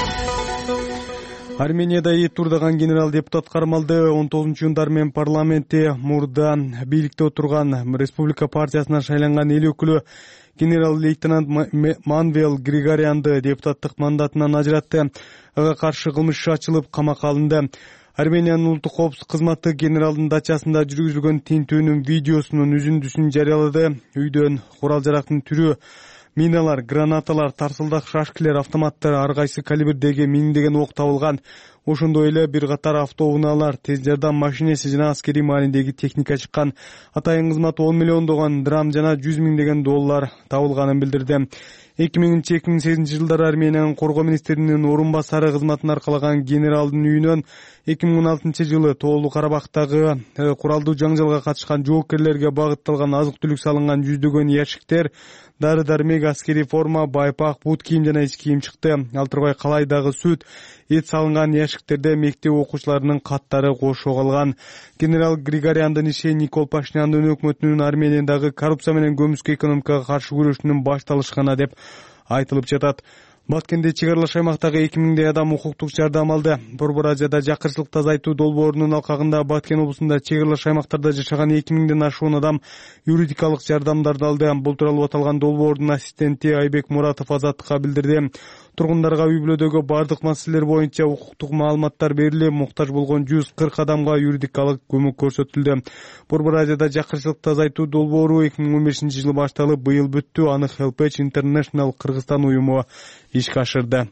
Арменияда турдаган генерал депутат кармалды. 19-июнда Армен парламенти мурда бийликте отурган Республика партиясынан шайланган эл өкүлү генерал-лейтенант Манвел Григорянды депутаттык мандатынан ажыратты. Ага каршы кылмыш иши ачылып, камакка алынды. Армениянын улуттук коопсуздук кызматы генералдын дачасында жүргүзүлгөн тинтүүнүн видеосунун үзүндүсүн жарыялады. Үйдөн курал-жарактын түрү, миналар, гранаталар, тарсылдак шашкилер, автоматтар, ар кайсы калибрдеги миңдеген ок табылган. Ошондой эле бир катар автоунаалар, тез жардам машинеси жана аскерий маанидеги техника чыккан. Атайын кызмат 10 миллиондогон драм жана 100 миңдеген доллар табылганын билдирди. 2000-2008 жылдары Армениянын коргоо министринин орун басары кызматын аркалаган генералдын үйүнөн 2016 жылы Тоолуу Карабактагы куралдуу жаңжалга катышкан жоокерлерге багытталган азык-түлүк салынган жүздөгөн ящиктер, дары-дармек, аскерий форма, байпак, бут кийим жана ич кийим чыкты. Ал турбай калайдагы сүт, эт салынган ящиктерде мектеп окуучуларынын каттары кошо калган. Генерал Григоряндын иши Никол Пашиняндын өкмөтүнүн Армениядагы коррупция менен көмүскө экономикага каршы күрөшүнүн башталышкана деп айтылып жатат. Баткенде чек аралаш аймактагы 2000 адам укуктук жардам алды. Борбор Азияда жакырчылыкты азайтуу долбоорунун алкагында Баткен облусунда чек аралаш аймактарда жашаган 2000ден ашуун адам юридикалык жардамдарды алды. Бул тууралуу аталган долбоордун ассистенти Айбек Муратов Азаттыкка билдирди. Тургундарга үй бүлөдөгү бардык маселелер боюнча укуктук маалыматтар берилип, муктаж болгон 140 адамга юридикалык көмөк көрсөтүлдү. Борбор Азияда жакырчылыкты азайтуу долбоору 2015-жылы башталып, быйыл бүттү. Аны Helpage International Кыргызстан уюму ишке ашырды.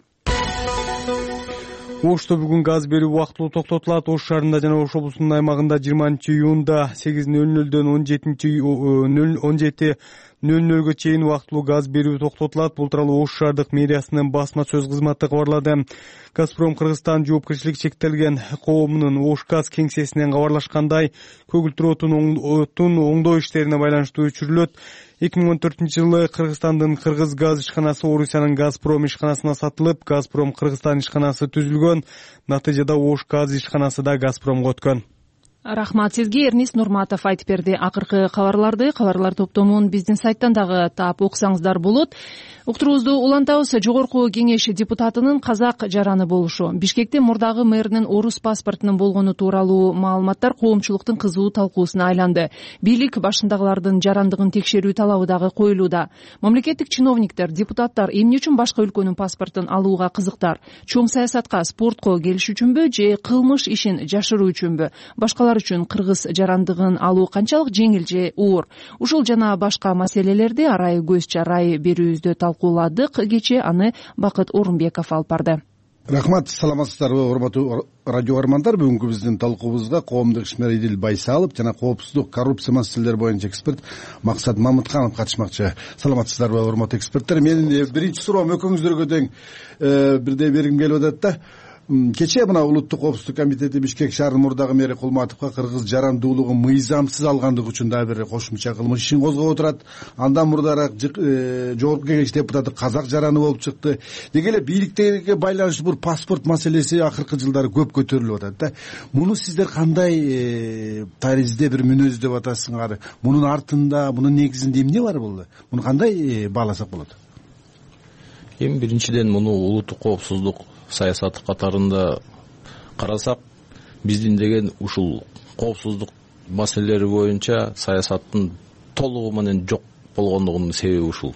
Ошто бүгүн газ берүү убактылуу токтотулат. Ош шаарында жана Ош облусунун аймагында 20-июнда 8:00-дөн 17:00-гө чейин убактылуу газ берүү токтотулат. Бул тууралуу Ош шаардык мэриясынын басма сөз кызматы кабарлады. Газпром Кыргызстан жоопкерчилиги чектелген коомунун Ош газ кеңсесинен кабарлашкандай, көгүлтүр отун оңдоо иштерине байланыштуу өчүрүлөт. 2014-жылы Кыргызстандын Кыргыз газ ишканасы Орусиянын Газпром ишканасына сатылып, Газпром Кыргызстан ишканасы түзүлгөн. Натыйжада Ош газ ишканасы да Газпромго өткөн. Рахмат сизге, Эрнис Нурматов айтып берди. Акыркы кабарлар топтомун биздин сайттан дагы таап окусаңыздар болот. Уктуруубузду улантабыз. Жогорку кеңеш депутатынын казак жараны болушу. Бишкекте мурдагы мэринин орус паспортунун болгону тууралуу маалыматтар коомчулуктун кызуу талкуусуна айланды. Бийлик башындагылардын жарандыгын текшерүү талабы дагы коюлууда. Мамлекеттик чиновниктер, депутаттар эмне үчүн башка өлкөнүн паспортун алууга кызыктар? Чоң саясатка, спортко келиш үчүнбү же кылмыш ишин жашыруу үчүнбү? Башкалар үчүн кыргыз жарандыгын алуу канчалык жеңил же оор? Ушул жана башка маселелерди арайы көз чарай берүүбүздө талкууладык. Кечээ аны Бакыт Орунбеков алып барды. Рахмат, саламатсыздарбы, урматтуу радио армандар. Бүгүнкү биздин талкуубузда коомдук ишмер Идил Байсалов жана коопсуздук, коррупция маселелери боюнча эксперт Максат Мамытканов катышмакчы. Саламатсыздарбы, урматтуу эксперттер. Менин биринчи суроом экөөңүздөргө тең бирдей бергим келип атат да. Кечээ мына Улуттук коопсуздук комитети Бишкек шаарынын мурдагы мэри Кулматовго кыргыз жарандуулугун мыйзамсыз алгандыгы үчүн дагы бир кошумча кылмыш ишин козгоп отурат. Андан мурдараак жогорку кеңеш депутаты казак жараны болуп чыкты. Деги эле бийликтерге байланыштуу бул паспорт маселеси акыркы жылдары көп көтөрүлүп атат да. Муну сиздер кандай таризде бир мүнөз деп атасыңар? Мунун артында, мунун негизинде эмне бар болду? Муну кандай бааласак болот? Эми биринчиден муну улуттук коопсуздук саясаты катарында карасак, биздин деген ушул коопсуздук маселелери боюнча саясаттын толугу менен жок болгондугунун себеби ушул.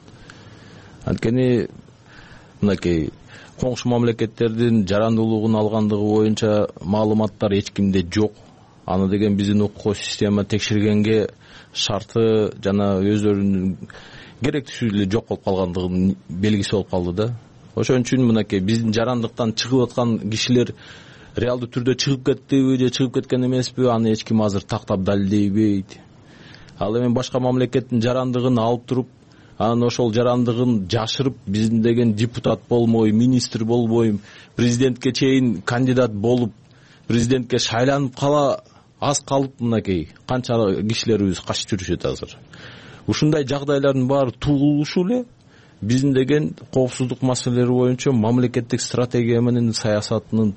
Анткени мынакей коңшу мамлекеттердин жарандуулугун алгандыгы боюнча маалыматтар эч кимде жок. Аны деген биздин укук система текшергенге шарты жана өздөрүнүн керектүүсү жок болуп калгандыгынын белгиси болуп калды да. Ошон үчүн мынакей биздин жарандыктан чыгып аткан кишилер реалдуу түрдө чыгып кеттиби же чыгып кеткен эмеспи, аны эч ким азыр тактап далилдейбейт. Ал эми башка мамлекеттин жарандыгын алып туруп, анан ошол жарандыгын жашырып, биздин деген депутат болмой, министр болбой, президентке чейин кандидат болуп, президентке шайланып аз калып мынакей канча кишилерибиз качып жүрүшөт азыр. Ушундай жагдайлардын баары туулушу эле биздин деген коопсуздук маселелери боюнча мамлекеттик стратегия менен саясатынын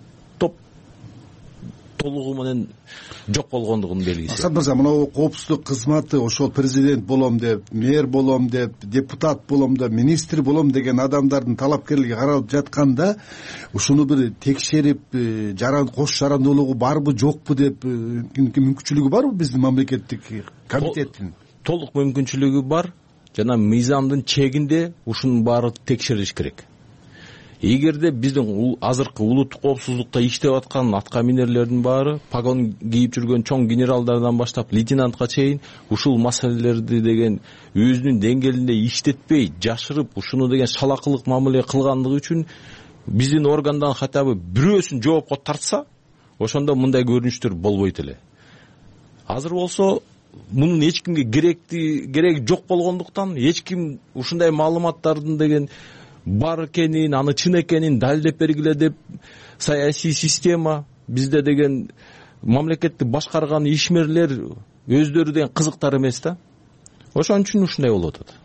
толугу менен жок болгондугунун белгиси. Асад мырза, мына коопсуздук кызматы ошол президент болом деп, мэр болом деп, депутат болом деп, министр болом деген адамдардын талапкерлиги каралып жатканда, ушуну бир текшерип, кош жарандуулугу барбы, жокпу деп мүмкүнчүлүгү барбы биздин мамлекеттик комитеттин? Толук мүмкүнчүлүгү бар. Жана мыйзамдын чегинде ушунун баары текшерилиш керек. Эгерде биздин азыркы улуттук коопсуздукта иштеп аткан атка минерлердин баары, погон кийип жүргөн чоң генералдардан баштап лейтенантка чейин ушул маселелерди деген өзүнүн деңгээлинде иштетпей, жашырып, ушуну деген шалакылык мамиле кылгандыгы үчүн биздин органдан хотя бы бирөөсүн жоопко тартса, ошондо мындай көрүнүштөр болбойт эле. Азыр болсо мунун эч кимге кереги жок болгондуктан эч ким ушундай маалыматтардын деген бар экенин, аны чын экенин далилдеп бергиле деп саясий система бизде деген мамлекетти башкарган ишмерлер өздөрү деген кызыктар эмес да. Ошон үчүн ушундай болуп атат.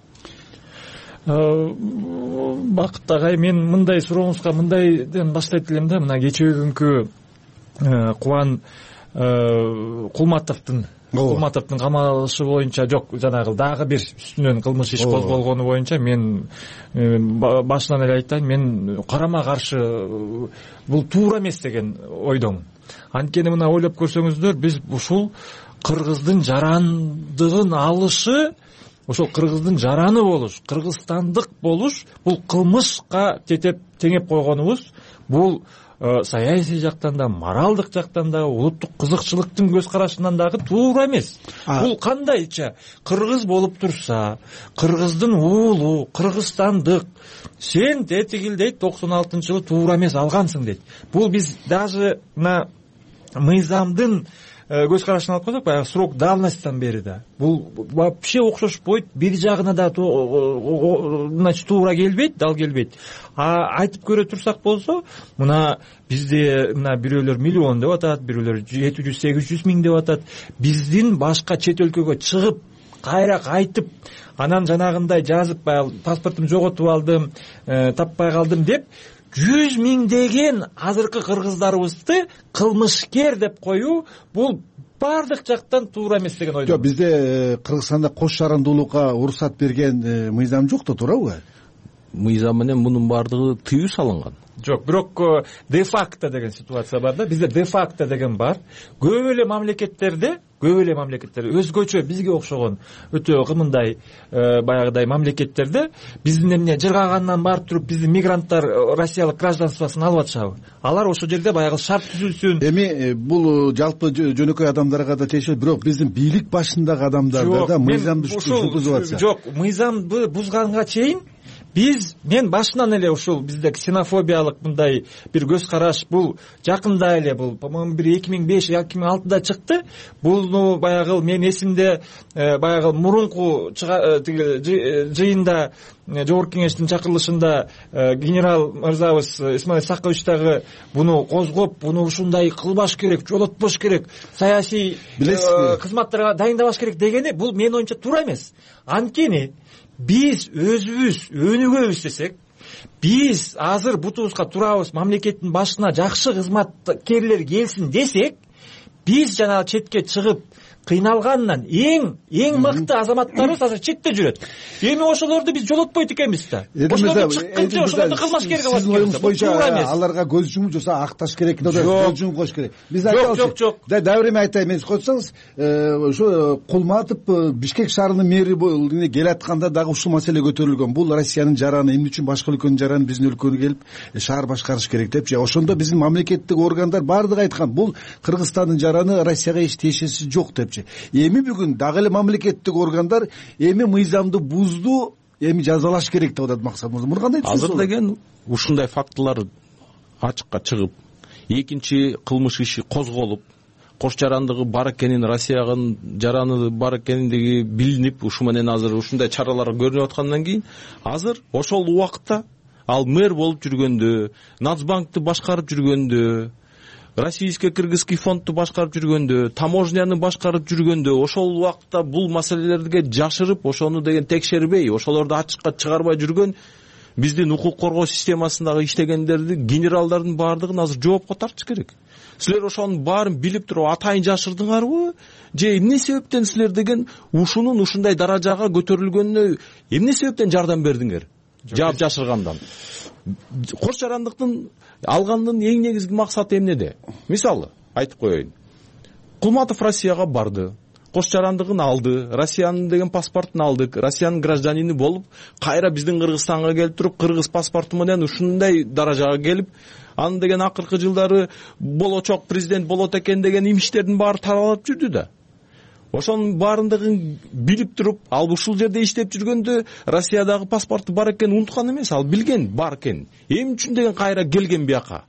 Бакыт агай, мен мындай сурооңузга мындайдан баштайт элем да. Мына кечээ күнкү Кубан Кулматовдун камалышы боюнча жок, жанагы дагы бир үстүнөн кылмыш иш козголгону боюнча мен башынан эле айтайын, мен карама каршы бул туура эмес деген ойдомун. Анткени мына ойлоп көрсөңүздөр, биз ушул кыргыздын жарандыгын алышы, ошол кыргыздын жараны болуш, кыргызстандык болуш, бул кылмышка теңеп койгонубуз, бул саясий жактан да, моралдык жактан да, улуттук кызыкчылыктын көз карашынан дагы туура эмес. Бул кандайча кыргыз болуп турса, кыргыздын уулу, кыргызстандык, сен тетигил дейт 96-жылы туура эмес алгансың дейт. Бул биз даже мына мыйзамдын көз карашын алып койсок, баягы срок давностьтан бери да бул вообще окшошпойт, бир жагына да значит туура келбейт, дал келбейт. Айтып көрө турсак болсо, мына бизде мына бирөөлөр миллион деп атат, бирөөлөр 700-800 миң деп атат. Биздин башка чет өлкөгө чыгып, кайра кайтып, анан жанагындай жазып, баягы паспортумду жоготуп алдым, таппай калдым деп 100 миңдеген азыркы кыргыздарыбызды кылмышкер деп коюу, бул бардык жактан туура эмес деген ойдомун. Жок, бизде Кыргызстанда кош жарандуулукка уруксат берген мыйзам жок да, туурабы? Мыйзам менен мунун бардыгы тыюу салынган. Жок, бирок де факто деген ситуация бар да. Бизде де факто деген бар. Көп эле мамлекеттерде өзгөчө бизге окшогон өтө кымындай баягыдай мамлекеттерде биздин эмне жыргагандан барып туруп биздин мигранттар россиялык гражданствосын алып атышабы? Алар ошол жерде баягы шарт түзүлсүн. Эми бул жалпы жөнөкөй адамдарга да тиешелүү, бирок биздин бийлик башындагы адамдарда да мыйзамды бузуп атса. Жок, мыйзамды бузганга чейин мен башынан эле ушул бизде ксенофобиялык мындай бир көз караш, бул жакында эле, бул по-моему бир 2005-2006-да чыкты. Бул баягы мен эсимде, баягы мурунку жыйында, Жогорку кеңештин чакырылышында генерал мырзабыз Исмаил Саккович дагы буну козгоп, буну ушундай кылбаш керек, жолотпош керек, саясий кызматтарга дайындабаш керек дегени, бул менин оюмча туура эмес. Анткени биз өзүбүз өнүгөбүз десек, биз азыр бутубузга турабыз, мамлекеттин башына жакшы кызматкерлер келсин десек, биз жанагы четке чыгып кыйналгандан эң мыкты азаматтарыбыз азыр четте жүрөт. Эми ошолорду биз жолотпойт экенбиз да. Ошолорду чыккынча ошолорду кылмышкер кылат экенбиз. Аларга көз жумуп жүрсө акташ керек, көз жумуп коюш керек. Биз айтабыз. Жок. Дагы эми айтайын, мен койсоңуз, ошо Кулматов Бишкек шаарынын мэри келатканда дагы ушул маселе көтөрүлгөн. Бул Россиянын жараны, эмне үчүн башка өлкөнүн жараны биздин өлкөгө келип шаар башкарыш керек деп, же ошондо биздин мамлекеттик органдар бардыгы айткан, бул Кыргызстандын жараны, Россияга эч тиешеси жок деп. Эми бүгүн дагы эле мамлекеттик органдар эми мыйзамды бузду, эми жазалаш керек деп атат Максат мырза. Муну кандай түшүнөсүз? Азыр деген ушундай фактылар ачыкка чыгып, экинчи кылмыш иши козголуп, кош жарандыгы бар экенин, Россиянын жараны бар экендиги билинип, ушу менен азыр ушундай чаралар көрүнүп аткандан кийин, азыр ошол убакытта ал мэр болуп жүргөндө, Нацбанкты башкарып жүргөндө, Российско-Кыргызский фондду башкарып жүргөндө, таможняны башкарып жүргөндө, ошол убакта бул маселелерге жашырып, ошону деген текшербей, ошолорду ачыкка чыгарбай жүргөн биздин укук коргоо системасындагы иштегендерди, генералдардын баардыгын азыр жоопко тартыш керек. Силер ошонун баарын билип туруп атайын жашырдыңарбы? Же эмне себептен силер деген ушунун ушундай даражага көтөрүлгөнүнө эмне себептен жардам бердиңер? Жаап жашыргандан. Кош жарандыктын алгандын эң негизги максаты эмнеде? Мисалы айтып коеюн. Кулматов Россияга барды, кош жарандыгын алды, Россиянын деген паспортун алдык, Россиянын гражданины болуп, кайра биздин Кыргызстанга келип туруп, кыргыз паспорту менен ушундай даражага келип, аны деген акыркы жылдары болочок президент болот экен деген имиштердин баары таралып жүрдү да. Ошонун баарындыгын билип туруп, ал ушул жерде иштеп жүргөндө Россиядагы паспорту бар экенин унуткан эмес, ал билген бар экенин. Эмне үчүн деген кайра келген бияка?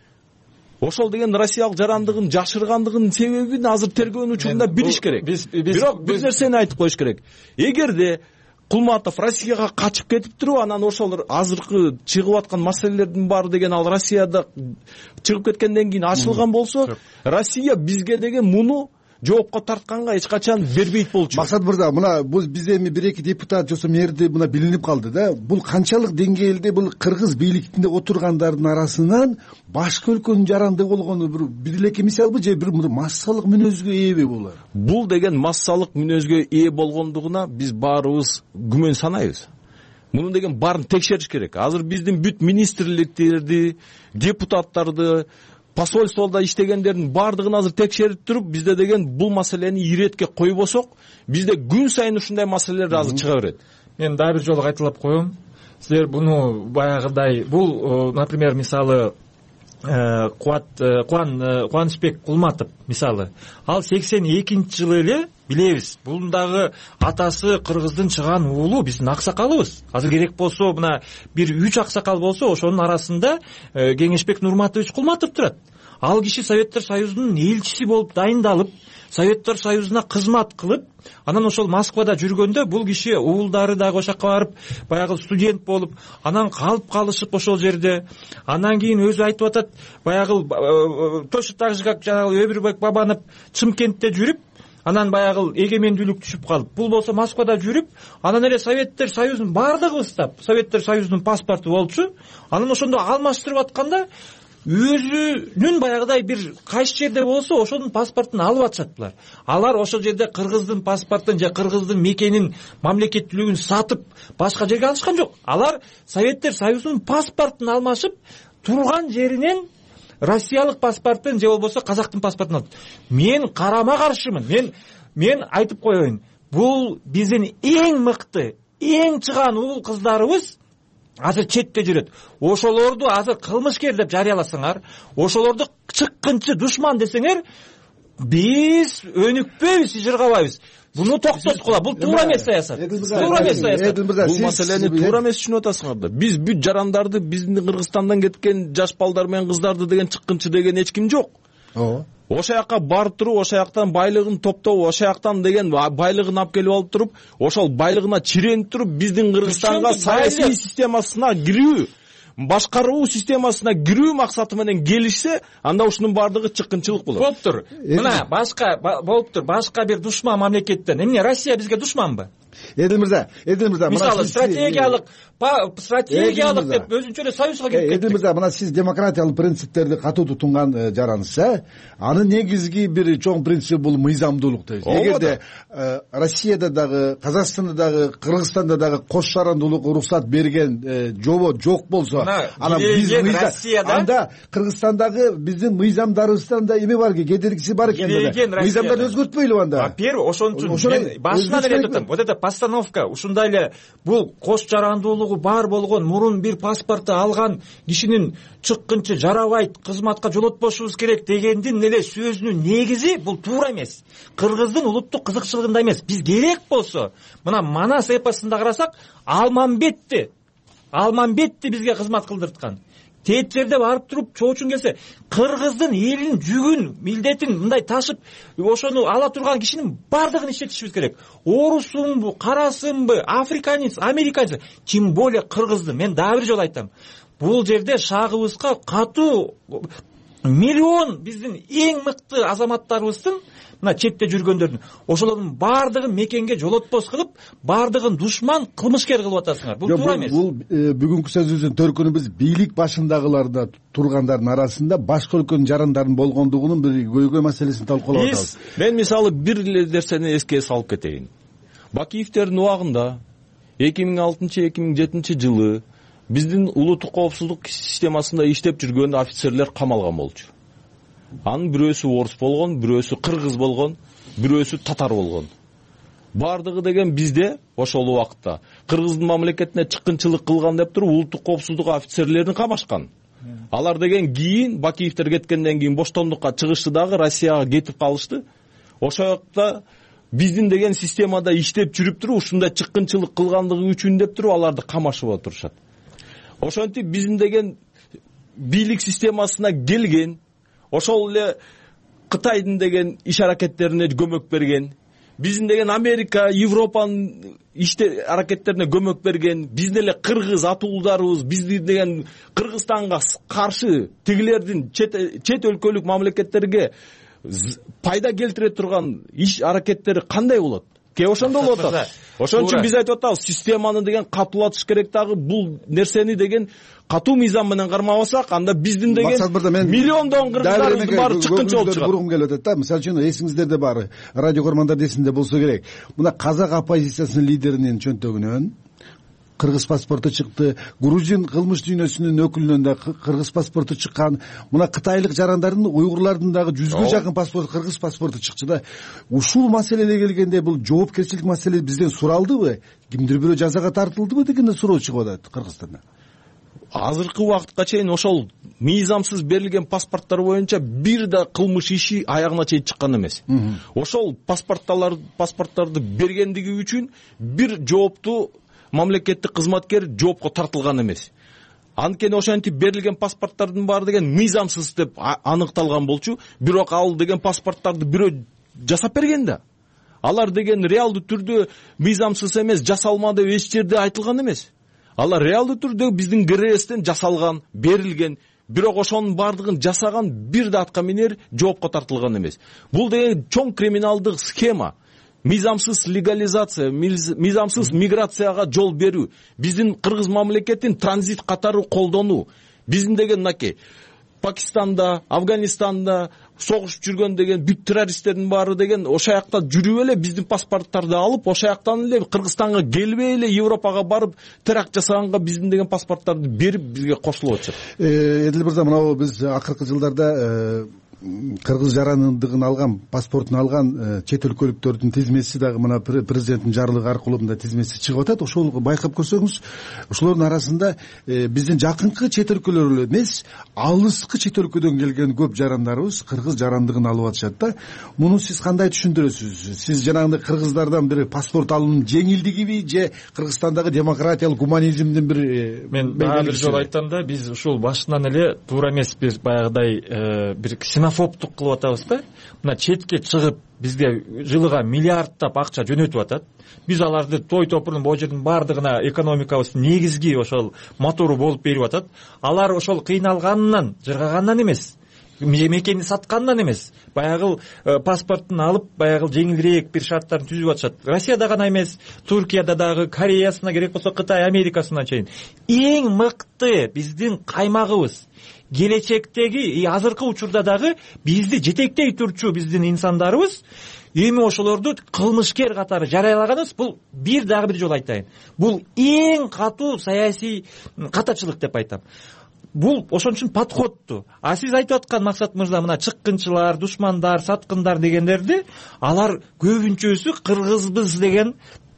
Ошол деген Россиялык жарандыгын жашыргандыгынын себебин азыр тергөөнүн учурунда билиш керек. Бирок бир нерсени айтып коюш керек. Эгерде Кулматов Россияга качып кетип туруп, анан ошол азыркы чыгып аткан маселелердин баары деген ал Россияда чыгып кеткенден кийин ачылган болсо, Россия бизге деген муну жоопко тартканга эч качан бербейт болчу. Максат мырза, мына биз эми 1-2 депутат жосо мерди мына билинип калды да. Бул канчалык деңгээлде бул кыргыз бийликтинде отургандардын арасынан башка өлкөнүн жарандыгы болгону бир эки мисалбы же бир массалык мүнөзгө ээби булар? Бул деген массалык мүнөзгө ээ болгондугуна биз баарыбыз күмөн санайбыз. Муну деген баарын текшериш керек. Азыр биздин бүт министрликтерди, депутаттарды, посольстводо иштегендердин баардыгын азыр текшерип туруп, бизде деген бул маселени иретке койбосок, бизде күн сайын ушундай маселелер азыр чыга берет. Мен дагы бир жолу кайталап коем. Силер буну баягыдай, бул, например, мисалы Кубанычбек Кулматов мисалы, ал 82-жылы эле билебиз. Бундагы атасы кыргыздын чыган уулу биздин аксакалыбыз. Азыр керек болсо мына бир 3 аксакал болсо, ошонун арасында Кеңешбек Нурматович Кулматов турат. Ал киши Советтер Союзунун элчиси болуп дайындалып, Советтер Союзуна кызмат кылып, анан ошол Москвада жүргөндө бул киши уулдары дагы ошол жака барып, баягы студент болуп, анан калып калышып ошол жерде. Андан кийин өзү айтып атат, баягы точно так же как жанагы Өбүрбек Бабанов Чымкентте жүрүп, анан баягы эгемендүүлүк түшүп калып. Бул болсо Москвада жүрүп, анан эле Советтер Союзунун бардыгы ыстап, Советтер Союзунун паспорту болчу. Анан ошондо алмаштырып атканда өзүнүн баягыдай бир кайсы жерде болсо ошонун паспортун алып атышат булар. Алар ошол жерде кыргыздын паспортун же кыргыздын мекенин, мамлекеттүүлүгүн сатып башка жерге алышкан жок. Алар Советтер Союзунун паспортун алмашып, турган жеринен Россиялык паспортун же болбосо казактын паспортун алды. Мен карама каршымын. Мен айтып коеюн. Бул биздин эң мыкты, эң чыган уул кыздарыбыз азыр четте жүрөт. Ошолорду азыр кылмышкер деп жарыяласаңар, ошолорду чыккынчы душман десеңер, биз өнүкпөйбүз, жыргабайбыз. Буну токтоткула. Бул туура эмес саясат. Туура эмес саясат. Бул маселени туура эмес түшүнүп атасыңар да. Биз бүт жарандарды, биздин Кыргызстандан кеткен жаш балдар менен кыздарды деген чыккынчы деген эч ким жок. Ошол жака барып туруп, ошол жактан байлыгын топтоп, ошол жактан деген байлыгын алып келип алып туруп, ошол байлыгына чиренип туруп, биздин Кыргызстанга саясий системасына кирүү, башкаруу системасына кирүү максаты менен келишсе, анда ушунун бардыгы чыккынчылык болот. Болуптур. Мына башка болуптур, башка бир душман мамлекеттен. Эмне Россия бизге душманбы? Эдил мырза, мисалы стратегиялык деп өзүнчө эле союзга кирип кетти. Эдил мырза, мына сиз демократиялык принциптерди катуу тутунган жарансыз, анын негизги бир чоң принцип бул мыйзамдуулук дейбиз. Эгерде Россияда дагы, Казакстанда дагы, Кыргызстанда дагы кош жарандуулукка уруксат берген жобо жок болсо, анан биз анда Кыргызстандагы биздин мыйзамдарыбыздан да эме бар, кедергиси бар экен да. Мыйзамдарды өзгөртпөйлү анда. Первый ошон үчүн мен башынан эле айтып атам. Вот эта постановка, ушундай эле бул кош жарандуулугу бар болгон, мурун бир паспорту алган кишинин чыккынчы жарабайт, кызматка жолотпошубуз керек дегендин эле сөзүнүн негизи бул туура эмес. Кыргыздын улуттук кызыкчылыгында эмес. Биз керек болсо, мына Манас эпосунда карасак, Алмамбетти бизге кызмат кылдырткан. Тет жерде барып туруп чоочун келсе, кыргыздын элинин жүгүн, милдетин мындай ташып, ошону ала турган кишинин бардыгын иштетишибиз керек. Орусунбу, карасынбы, африканец, американец, тем более кыргыздын. Мен дагы бир жолу айтам. Бул жерде шагыбызга катуу миллион биздин эң мыкты азаматтарыбыздын, мына четте жүргөндөрдүн, ошолордун бардыгын мекенге жолотпос кылып, бардыгын душман, кылмышкер кылып атасыңар. Бул туура эмес. Бул бүгүнкү сөзүбүздүн төркүнү биз бийлик башындагыларда тургандардын арасында башка өлкөнүн жарандарын болгондугунун бир көйгөй маселесин талкуулап атабыз. Мен мисалы бир эле нерсени эске салып кетейин. Бакиевдердин убагында 2006-2007 жылы биздин улуттук коопсуздук системасында иштеп жүргөн офицерлер камалган болчу. Анын бирөөсү орус болгон, бирөөсү кыргыз болгон, бирөөсү татар болгон. Бардыгы деген бизде ошол убакытта кыргыздын мамлекетине чыккынчылык кылган деп туруп улуттук коопсуздук офицерлерин камашкан. Алар деген кийин Бакиевдер кеткенден кийин боштондукка чыгышты дагы Россияга кетип калышты. Ошол жакта биздин деген системада иштеп жүрүп туруп ушундай чыккынчылык кылгандыгы үчүн деп туруп аларды камашып отурушат. Ошентип биздин деген бийлик системасына келген, ошол эле Кытайдын деген иш аракеттерине көмөк берген, биздин деген Америка, Европанын иш аракеттерине көмөк берген, биздин эле кыргыз атуулдарыбыз биздин деген Кыргызстанга каршы тигилердин чет өлкөлүк мамлекеттерге пайда келтире турган иш аракеттери кандай болот? Ошондо болуп атат. Ошон үчүн биз айтып атабыз, системаны деген катуулатыш керек, дагы бул нерсени деген катуу мыйзам менен кармабасак, анда биздин деген миллиондон кыргыздарыбыз баары чыккынчы болуп чыгат. Бургум келип атат да. Мисалы үчүн эсиңиздерде бар, радио көрмандар эсинде болсо керек. Мына казак оппозициясынын лидеринин чөнтөгүнөн кыргыз паспорту чыкты, грузин кылмыш дүйнөсүнүн өкүлүнөн да кыргыз паспорту чыккан, мына кытайлык жарандардын, уйгурлардын дагы 100гө жакын паспорту, кыргыз паспорту чыкчу да. Ушул маселеге келгенде бул жоопкерчилик маселе бизден суралдыбы? Кимдир бирөө жазага тартылдыбы деген суроо чыгып атат Кыргызстандан. Азыркы убакытка чейин ошол мыйзамсыз берилген паспорттор боюнча бир да кылмыш иши аягына чейин чыккан эмес. Ошол паспорттарды бергендиги үчүн бир жооптуу мамлекеттик кызматкер жоопко тартылган эмес. Анткени ошентип берилген паспорттардын баары деген мыйзамсыз деп аныкталган болчу, бирок ал деген паспорттарды бирөө жасап берген да. Алар деген реалдуу түрдө мыйзамсыз эмес, жасалма деп эч жерде айтылган эмес. Алар реалдуу түрдө биздин КРСтен жасалган, берилген, бирок ошонун баардыгын жасаган бир да атка минер жоопко тартылган эмес. Бул деген чоң криминалдык схема. Мыйзамсыз легализация, мыйзамсыз миграцияга жол берүү, биздин кыргыз мамлекетин транзит катары колдонуу, биздин деген мынакей Пакистанда, Афганистанда согушуп жүргөн деген бүт террористтердин баары деген ошо жакта жүрүп эле биздин паспорттарды алып, ошо жактан эле Кыргызстанга келбей эле Европага барып теракт жасаганга биздин деген паспорттарды берип бизге кошулуп атышат. Эдил мырза, мына биз акыркы жылдарда кыргыз жарандыгын алган, паспортун алган чет өлкөлүктөрдүн тизмеси дагы мына президенттин жарлыгы аркылуу мындай тизмеси чыгып атат. Ошол байкап көрсөңүз, ошолордун арасында биздин жакынкы чет өлкөлөр эле эмес, алыскы чет өлкөдөн келген көп жарандарыбыз кыргыз жарандыгын алып атышат да. Муну сиз кандай түшүндүрөсүз? Сиз жанагындай кыргыздардан бир паспорт алуунун жеңилдигиби же Кыргызстандагы демократиялык гуманизмдин бир мен бир жолу айттым да, биз ушул башынан эле туура эмес бир баягыдай бир ксенофобдук кылып атабыз да. Мына четке чыгып бизге жылыга миллиарддап акча жөнөтүп атат. Биз аларды той топурун бул жердин баардыгына экономикабыздын негизги ошол мотору болуп берип атат. Алар ошол кыйналганынан, жыргагандан эмес, мекени саткандан эмес, баягы паспортун алып, баягы жеңилирээк бир шарттарын түзүп атышат. Россияда гана эмес, Туркияда дагы, Кореясына, керек болсо Кытай, Америкасына чейин. Эң мыкты биздин каймагыбыз, келечектеги азыркы учурда дагы бизди жетектей турчу биздин инсандарыбыз эми ошолорду кылмышкер катары жарыялаганыбыз, бул бир дагы бир жолу айтайын. Бул эң катуу саясий катачылык деп айтам. Бул ошон үчүн подходту. А сиз айтып аткан Максат мырза, мына чыккынчылар, душмандар, саткындар дегендерди, алар көбүнчөсү кыргызбыз деген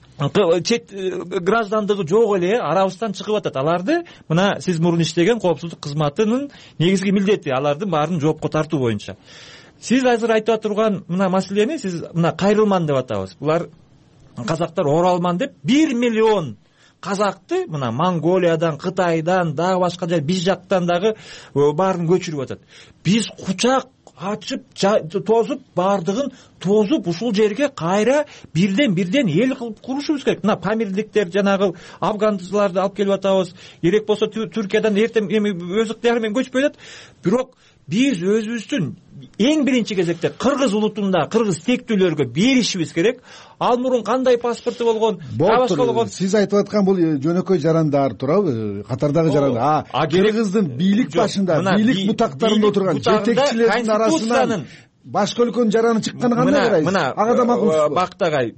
чет граждандыгы жок эле арабыздан чыгып атат. Аларды мына сиз мурун иштеген коопсуздук кызматынын негизги милдети, алардын баарын жоопко тартуу боюнча. Сиз азыр айтып турган мына маселени сиз мына кайрылман деп атабыз. Булар казактар оралман деп 1 миллион казакты мына Монголиядан, Кытайдан, дагы башка жер биз жактан дагы баарын көчүрүп атат. Биз кучак ачып, тозуп, баардыгын тозуп ушул жерге кайра бирден эл кылып курушубуз керек. Мына памирликтер, жанагы афганчыларды алып келип атабыз. Керек болсо Түркиядан эртең эми өз ыктыяры менен көчпөй атат. Бирок биз өзүбүздүн эң биринчи кезекте кыргыз улутунда кыргыз тектүүлөргө беришибиз керек. Ал мурун кандай паспорту болгон, башка болгон. Сиз айтып аткан бул жөнөкөй жарандар туурабы? Катардагы жарандар. Кыргыздын бийлик башында, бийлик бутактарында отурган жетекчилердин арасынан башка өлкөнүн жараны чыкканы кандай карайсыз? Ага да макулсузбу? Бактагай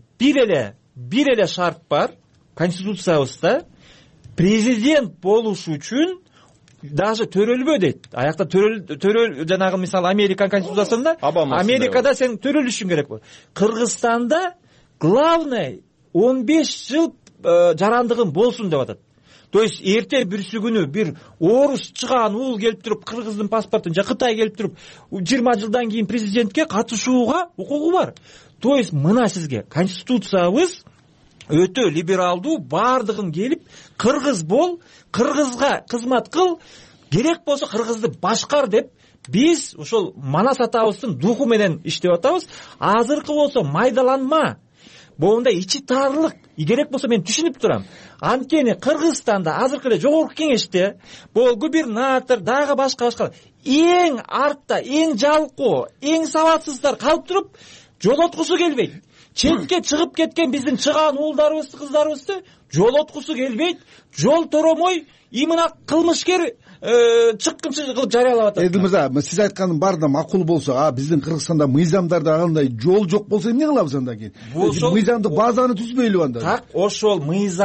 бир эле шарт бар. Конституциябызда президент болуш үчүн даже төрөлбө дейт. Аякта төрөл жанагы мисалы Америка конституциясында Америкада сен төрөлүшүң керек болот. Кыргызстанда главное 15 жыл жарандыгың болсун деп атат. То есть эрте бүрсү күнү бир орус чыган уул келип туруп кыргыздын паспортун же Кытай келип туруп 20 жылдан кийин президентке катышууга укугу бар. То есть мына сизге конституциябыз өтө либералдуу, баардыгын келип кыргыз бол, кыргызга кызмат кыл, керек болсо кыргызды башкар деп биз ошол Манас атабыздын духу менен иштеп атабыз. Азыркы болсо майдаланма. могундай ичи таарлык керек болсо мен түшүнүп турам. Анткени Кыргызстанда азыркы эле жогорку кеңеште бул губернатор дагы башка эң артта, эң жалкоо, эң сабатсыздар калып туруп жолоткусу келбейт. Четке чыгып кеткен биздин чыгаан уулдарыбызды, кыздарыбызды жолоткусу келбейт. Жол торомой имына кылмышкер чыккынчы кылып жарыялап атат. Эдил мырза, сиз айтканын баары да макул болсо, биздин Кыргызстанда мыйзамдарда андай жол жок болсо эмне кылабыз анда кийин? Мыйзамдык базаны түзбөйлүбү анда? Так, ошол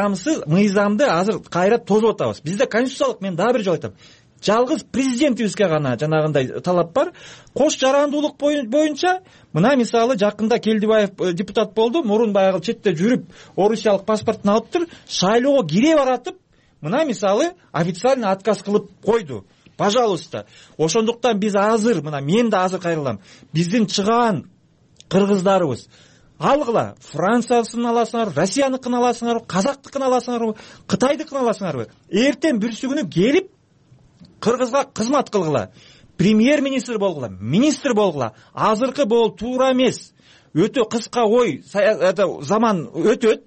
мыйзамды азыр кайра тозуп атабыз. Бизде конституциялык, мен дагы бир жолу айтам, жалгыз президентибизге гана жанагындай талап бар. Кош жарандуулук боюнча мына мисалы жакында Келдибаев депутат болду, мурун баягы четте жүрүп орусиялык паспортун алыптыр, шайлоого кире баратып мына мисалы официально отказ кылып койду. Пожалуйста. Ошондуктан биз азыр, мына мен да азыр кайрылам, биздин чыгаан кыргыздарыбыз алгыла, Франциясын аласыңар, Россияныкын аласыңар, Казактыкын аласыңар, Кытайдыкын аласыңар. Эртең бүрсүгүнү келип Кыргызга кызмат кылгыла. Премьер-министр болгула, министр болгула. Азыркы бул туура эмес. Өтө кыска ой, заман өтөт.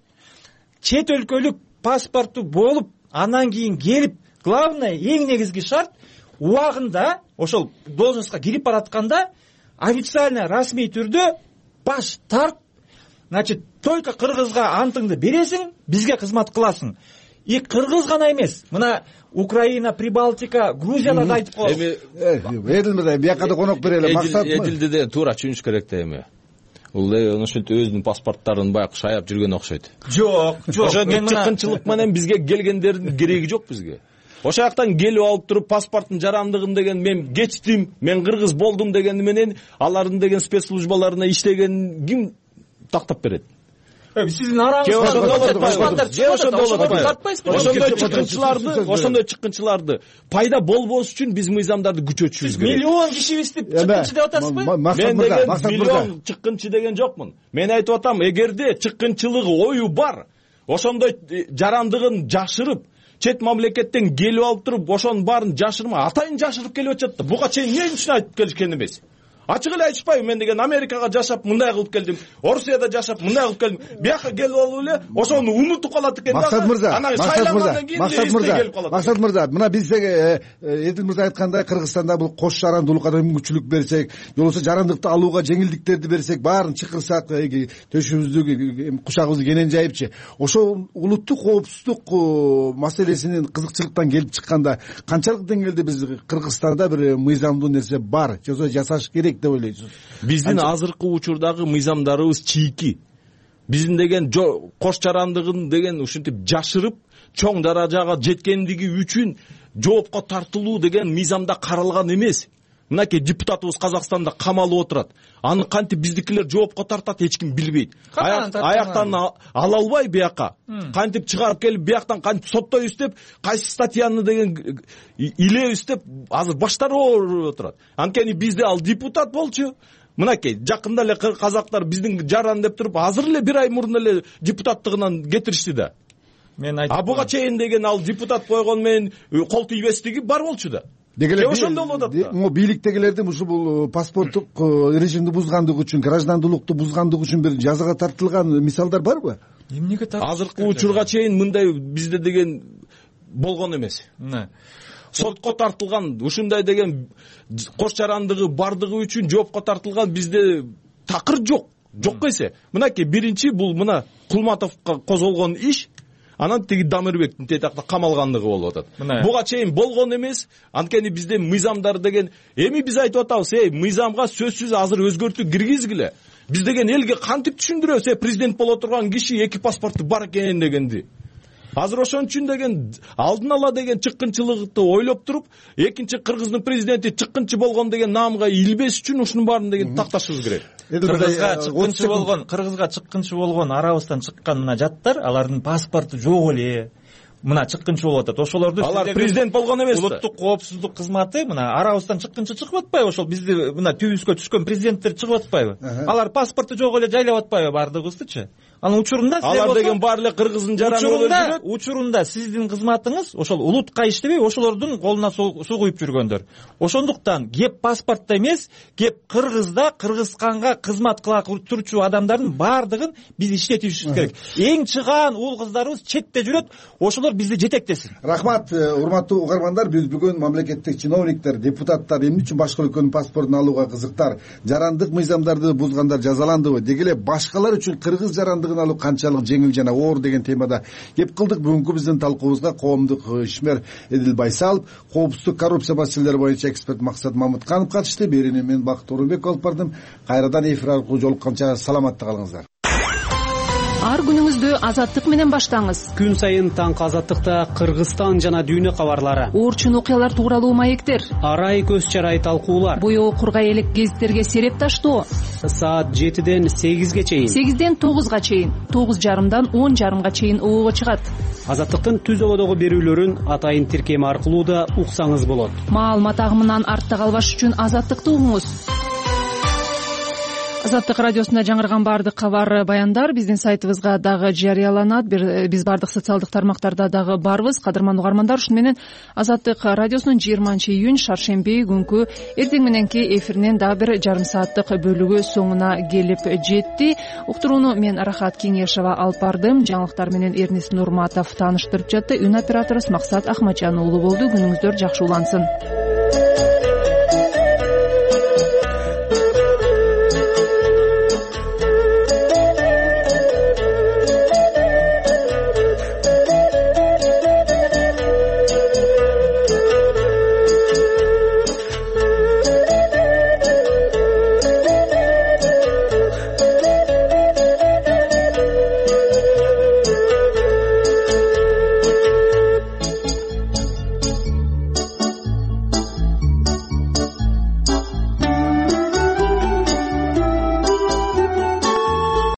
Чет өлкөлүк паспорту болуп, андан кийин келип, главное, эң негизги шарт убагында ошол должностька кирип баратканда официально, расмий түрдө баш тарт, значит, только кыргызга антыңды бересиң, бизге кызмат кыласың. И кыргыз гана эмес, мына Украина, Прибалтика, Грузияда да айтып коебуз. Эдил мырза, бияка да конок берели. Максат Эдилди де туура түшүнүш керек да эми. Бул ошентип өзүнүн паспорттарын баягы шаяп жүргөн окшойт. Жок. Ошондо чыккынчылык менен бизге келгендердин кереги жок бизге. Ошол жактан келип алып туруп паспорттун жарандыгын деген мен кечтим, мен кыргыз болдум дегени менен алардын деген спецслужбаларына иштеген ким тактап берет? Сиздин араңызда ошондой чыккынчыларды пайда болбош үчүн биз мыйзамдарды күчөтүшүбүз керек. Миллион кишибизди чыккынчы деп атасызбы? Мен деген миллион чыккынчы деген жокмун. Мен айтып атам, эгерде чыккынчылыгы ою бар, ошондой жарандыгын жашырып, чет мамлекеттен келип алып туруп, ошонун баарын жашырма, атайын жашырып келип атат да. Буга чейин эмне үчүн айтып келишкен эмес? Ачык эле айтышпайбы, мен деген Америкага жашап мындай кылып келдим, Орусияда жашап мындай кылып келдим. Бияка келип алып эле ошону унутуп калат экен да. Максат мырза, мына бизге Эдил мырза айткандай Кыргызстанда бул кош жарандуулукка мүмкүнчүлүк берсек, же болбосо жарандыкты алууга жеңилдиктерди берсек, баарын чакырсак, төшүбүздү, кучагыбызды кенен жайыпчы. Ошол улуттук коопсуздук маселесинин кызыкчылыктан келип чыкканда канчалык деңгээлде биз Кыргызстанда бир мыйзамдуу нерсе бар, же болбосо жасаш керек деп ойлойсуз? Биздин азыркы учурдагы мыйзамдарыбыз чийки. Биздин деген кош жарандыгын деген ушинтип жашырып, чоң даражага жеткендиги үчүн жоопко тартылуу деген мыйзамда каралган эмес. Мынакей депутатыбыз Казакстанда камалып отурат. Аны кантип биздикилер жоопко тартат эч ким билбейт. Аяктан ала албай бияка. Кантип чыгарып келип бияктан кантип соттойбуз деп, кайсы статьяны деген илебиз деп азыр баштары ооруп отурат. Анткени бизде ал депутат болчу. Мынакей жакында эле казактар биздин жаран деп туруп, азыр эле бир ай мурун эле депутаттыгынан кетиришти да. Мен айтам. Буга чейин деген ал депутат койгон менен кол тийбестиги бар болчу да. Ошондо болот да. Бийликтегилердин бул паспорттук режимди бузгандыгы үчүн, граждандуулукту бузгандыгы үчүн бир жазага тартылган мисалдар барбы? Эмнеге тартылган? Азыркы учурга чейин мындай бизде деген болгон эмес. Сотко тартылган, ушундай деген кош жарандыгы бардыгы үчүн жоопко тартылган бизде такыр жок. Жок эсе. Мынакей биринчи бул мына Кулматовго козголгон иш, анан тиги Дамирбектин тетакта камалгандыгы болуп атат. Буга чейин болгон эмес. Анткени бизде мыйзамдар деген эми биз айтып атабыз, мыйзамга сөзсүз азыр өзгөртүү киргизгиле. Биз деген элге кантип түшүндүрөбүз, президент боло турган киши эки паспорту бар экен дегенди. Азыр ошон үчүн деген алдын ала деген чыккынчылыкты ойлоп туруп, экинчи Кыргыздын президенти чыккынчы болгон деген наамга илбеш үчүн ушунун баарын деген такташыбыз керек. Кыргызга чыккынчы болгон арабыздан чыккан мына жаттар, алардын паспорту жок эле. мына чыккынчы болуп атат. Ошолорду алар президент болгон эмес да. Улуттук коопсуздук кызматы мына арабыздан чыккынчы чыгып атпайбы? Ошол бизди мына түбүбүзгө түшкөн президенттер чыгып атпайбы? Алар паспорту жок эле жайлап атпайбы бардыгыбыздычы? Анын учурунда алар деген баары эле кыргыздын жараны болуп жүрөт. Учурунда сиздин кызматыңыз ошол улутка иштебей ошолордун колуна суу куюп жүргөндөр. Ошондуктан кеп паспортто эмес, кеп Кыргызда Кыргызстанга кызмат кыла турчу адамдардын баардыгын биз иштетишибиз керек. Эң чыгаан уул кыздарыбыз четте жүрөт, ошолор бизди жетектесин. Рахмат, урматтуу угармандар, биз бүгүн мамлекеттик чиновниктер, депутаттар эмне үчүн башка өлкөнүн паспортун алууга кызыктар, жарандык мыйзамдарды бузгандар жазаландыбы, деги эле башкалар үчүн кыргыз жарандыгын алуу канчалык жеңил жана оор деген темада кеп кылдык. Бүгүнкү биздин талкуубузга коомдук ишмер Эдил Байсалов, коопсуздук коррупция маселелери боюнча эксперт Максат Мамытканов катышты. Берини мен Бакыт Орунбек алып бардым. Кайрадан эфир аркылуу жолукканча саламатта калыңыздар. Ар күнүңүздү Азаттык менен баштаңыз. Күн сайын таңкы Азаттыкта Кыргызстан жана дүйнө кабарлары, оорчун окуялар тууралуу маектер, арай көз чарай талкуулар, боёгу кургай элек гезиттерге сереп таштоо. Саат 7ден 8ге чейин, 8ден 9га чейин, 9:30дан 10:30га чейин ого чыгат. Азаттыктын түз ободогу берүүлөрүн атайын тиркем аркылуу да уксаңыз болот. Маалымат агымынан артта калбаш үчүн Азаттыкты угуңуз. Азаттык радиосунда жаңырган баардык кабар баяндар биздин сайтыбызга дагы жарыяланат. Биз баардык социалдык тармактарда дагы барбыз. Кадырман угармандар, ушуну менен Азаттык радиосунун 20-июнь шаршемби күнкү эртең мененки эфиринин дагы бир жарым сааттык бөлүгү соңуна келип жетти. Уктурууну мен Рахат Кеңешова алып бардым. Жаңылыктар менен Эрнис Нурматов тааныштырып жатты. Үн операторубуз Максат Ахматжан уулу болду. Күнүңүздөр жакшы улансын.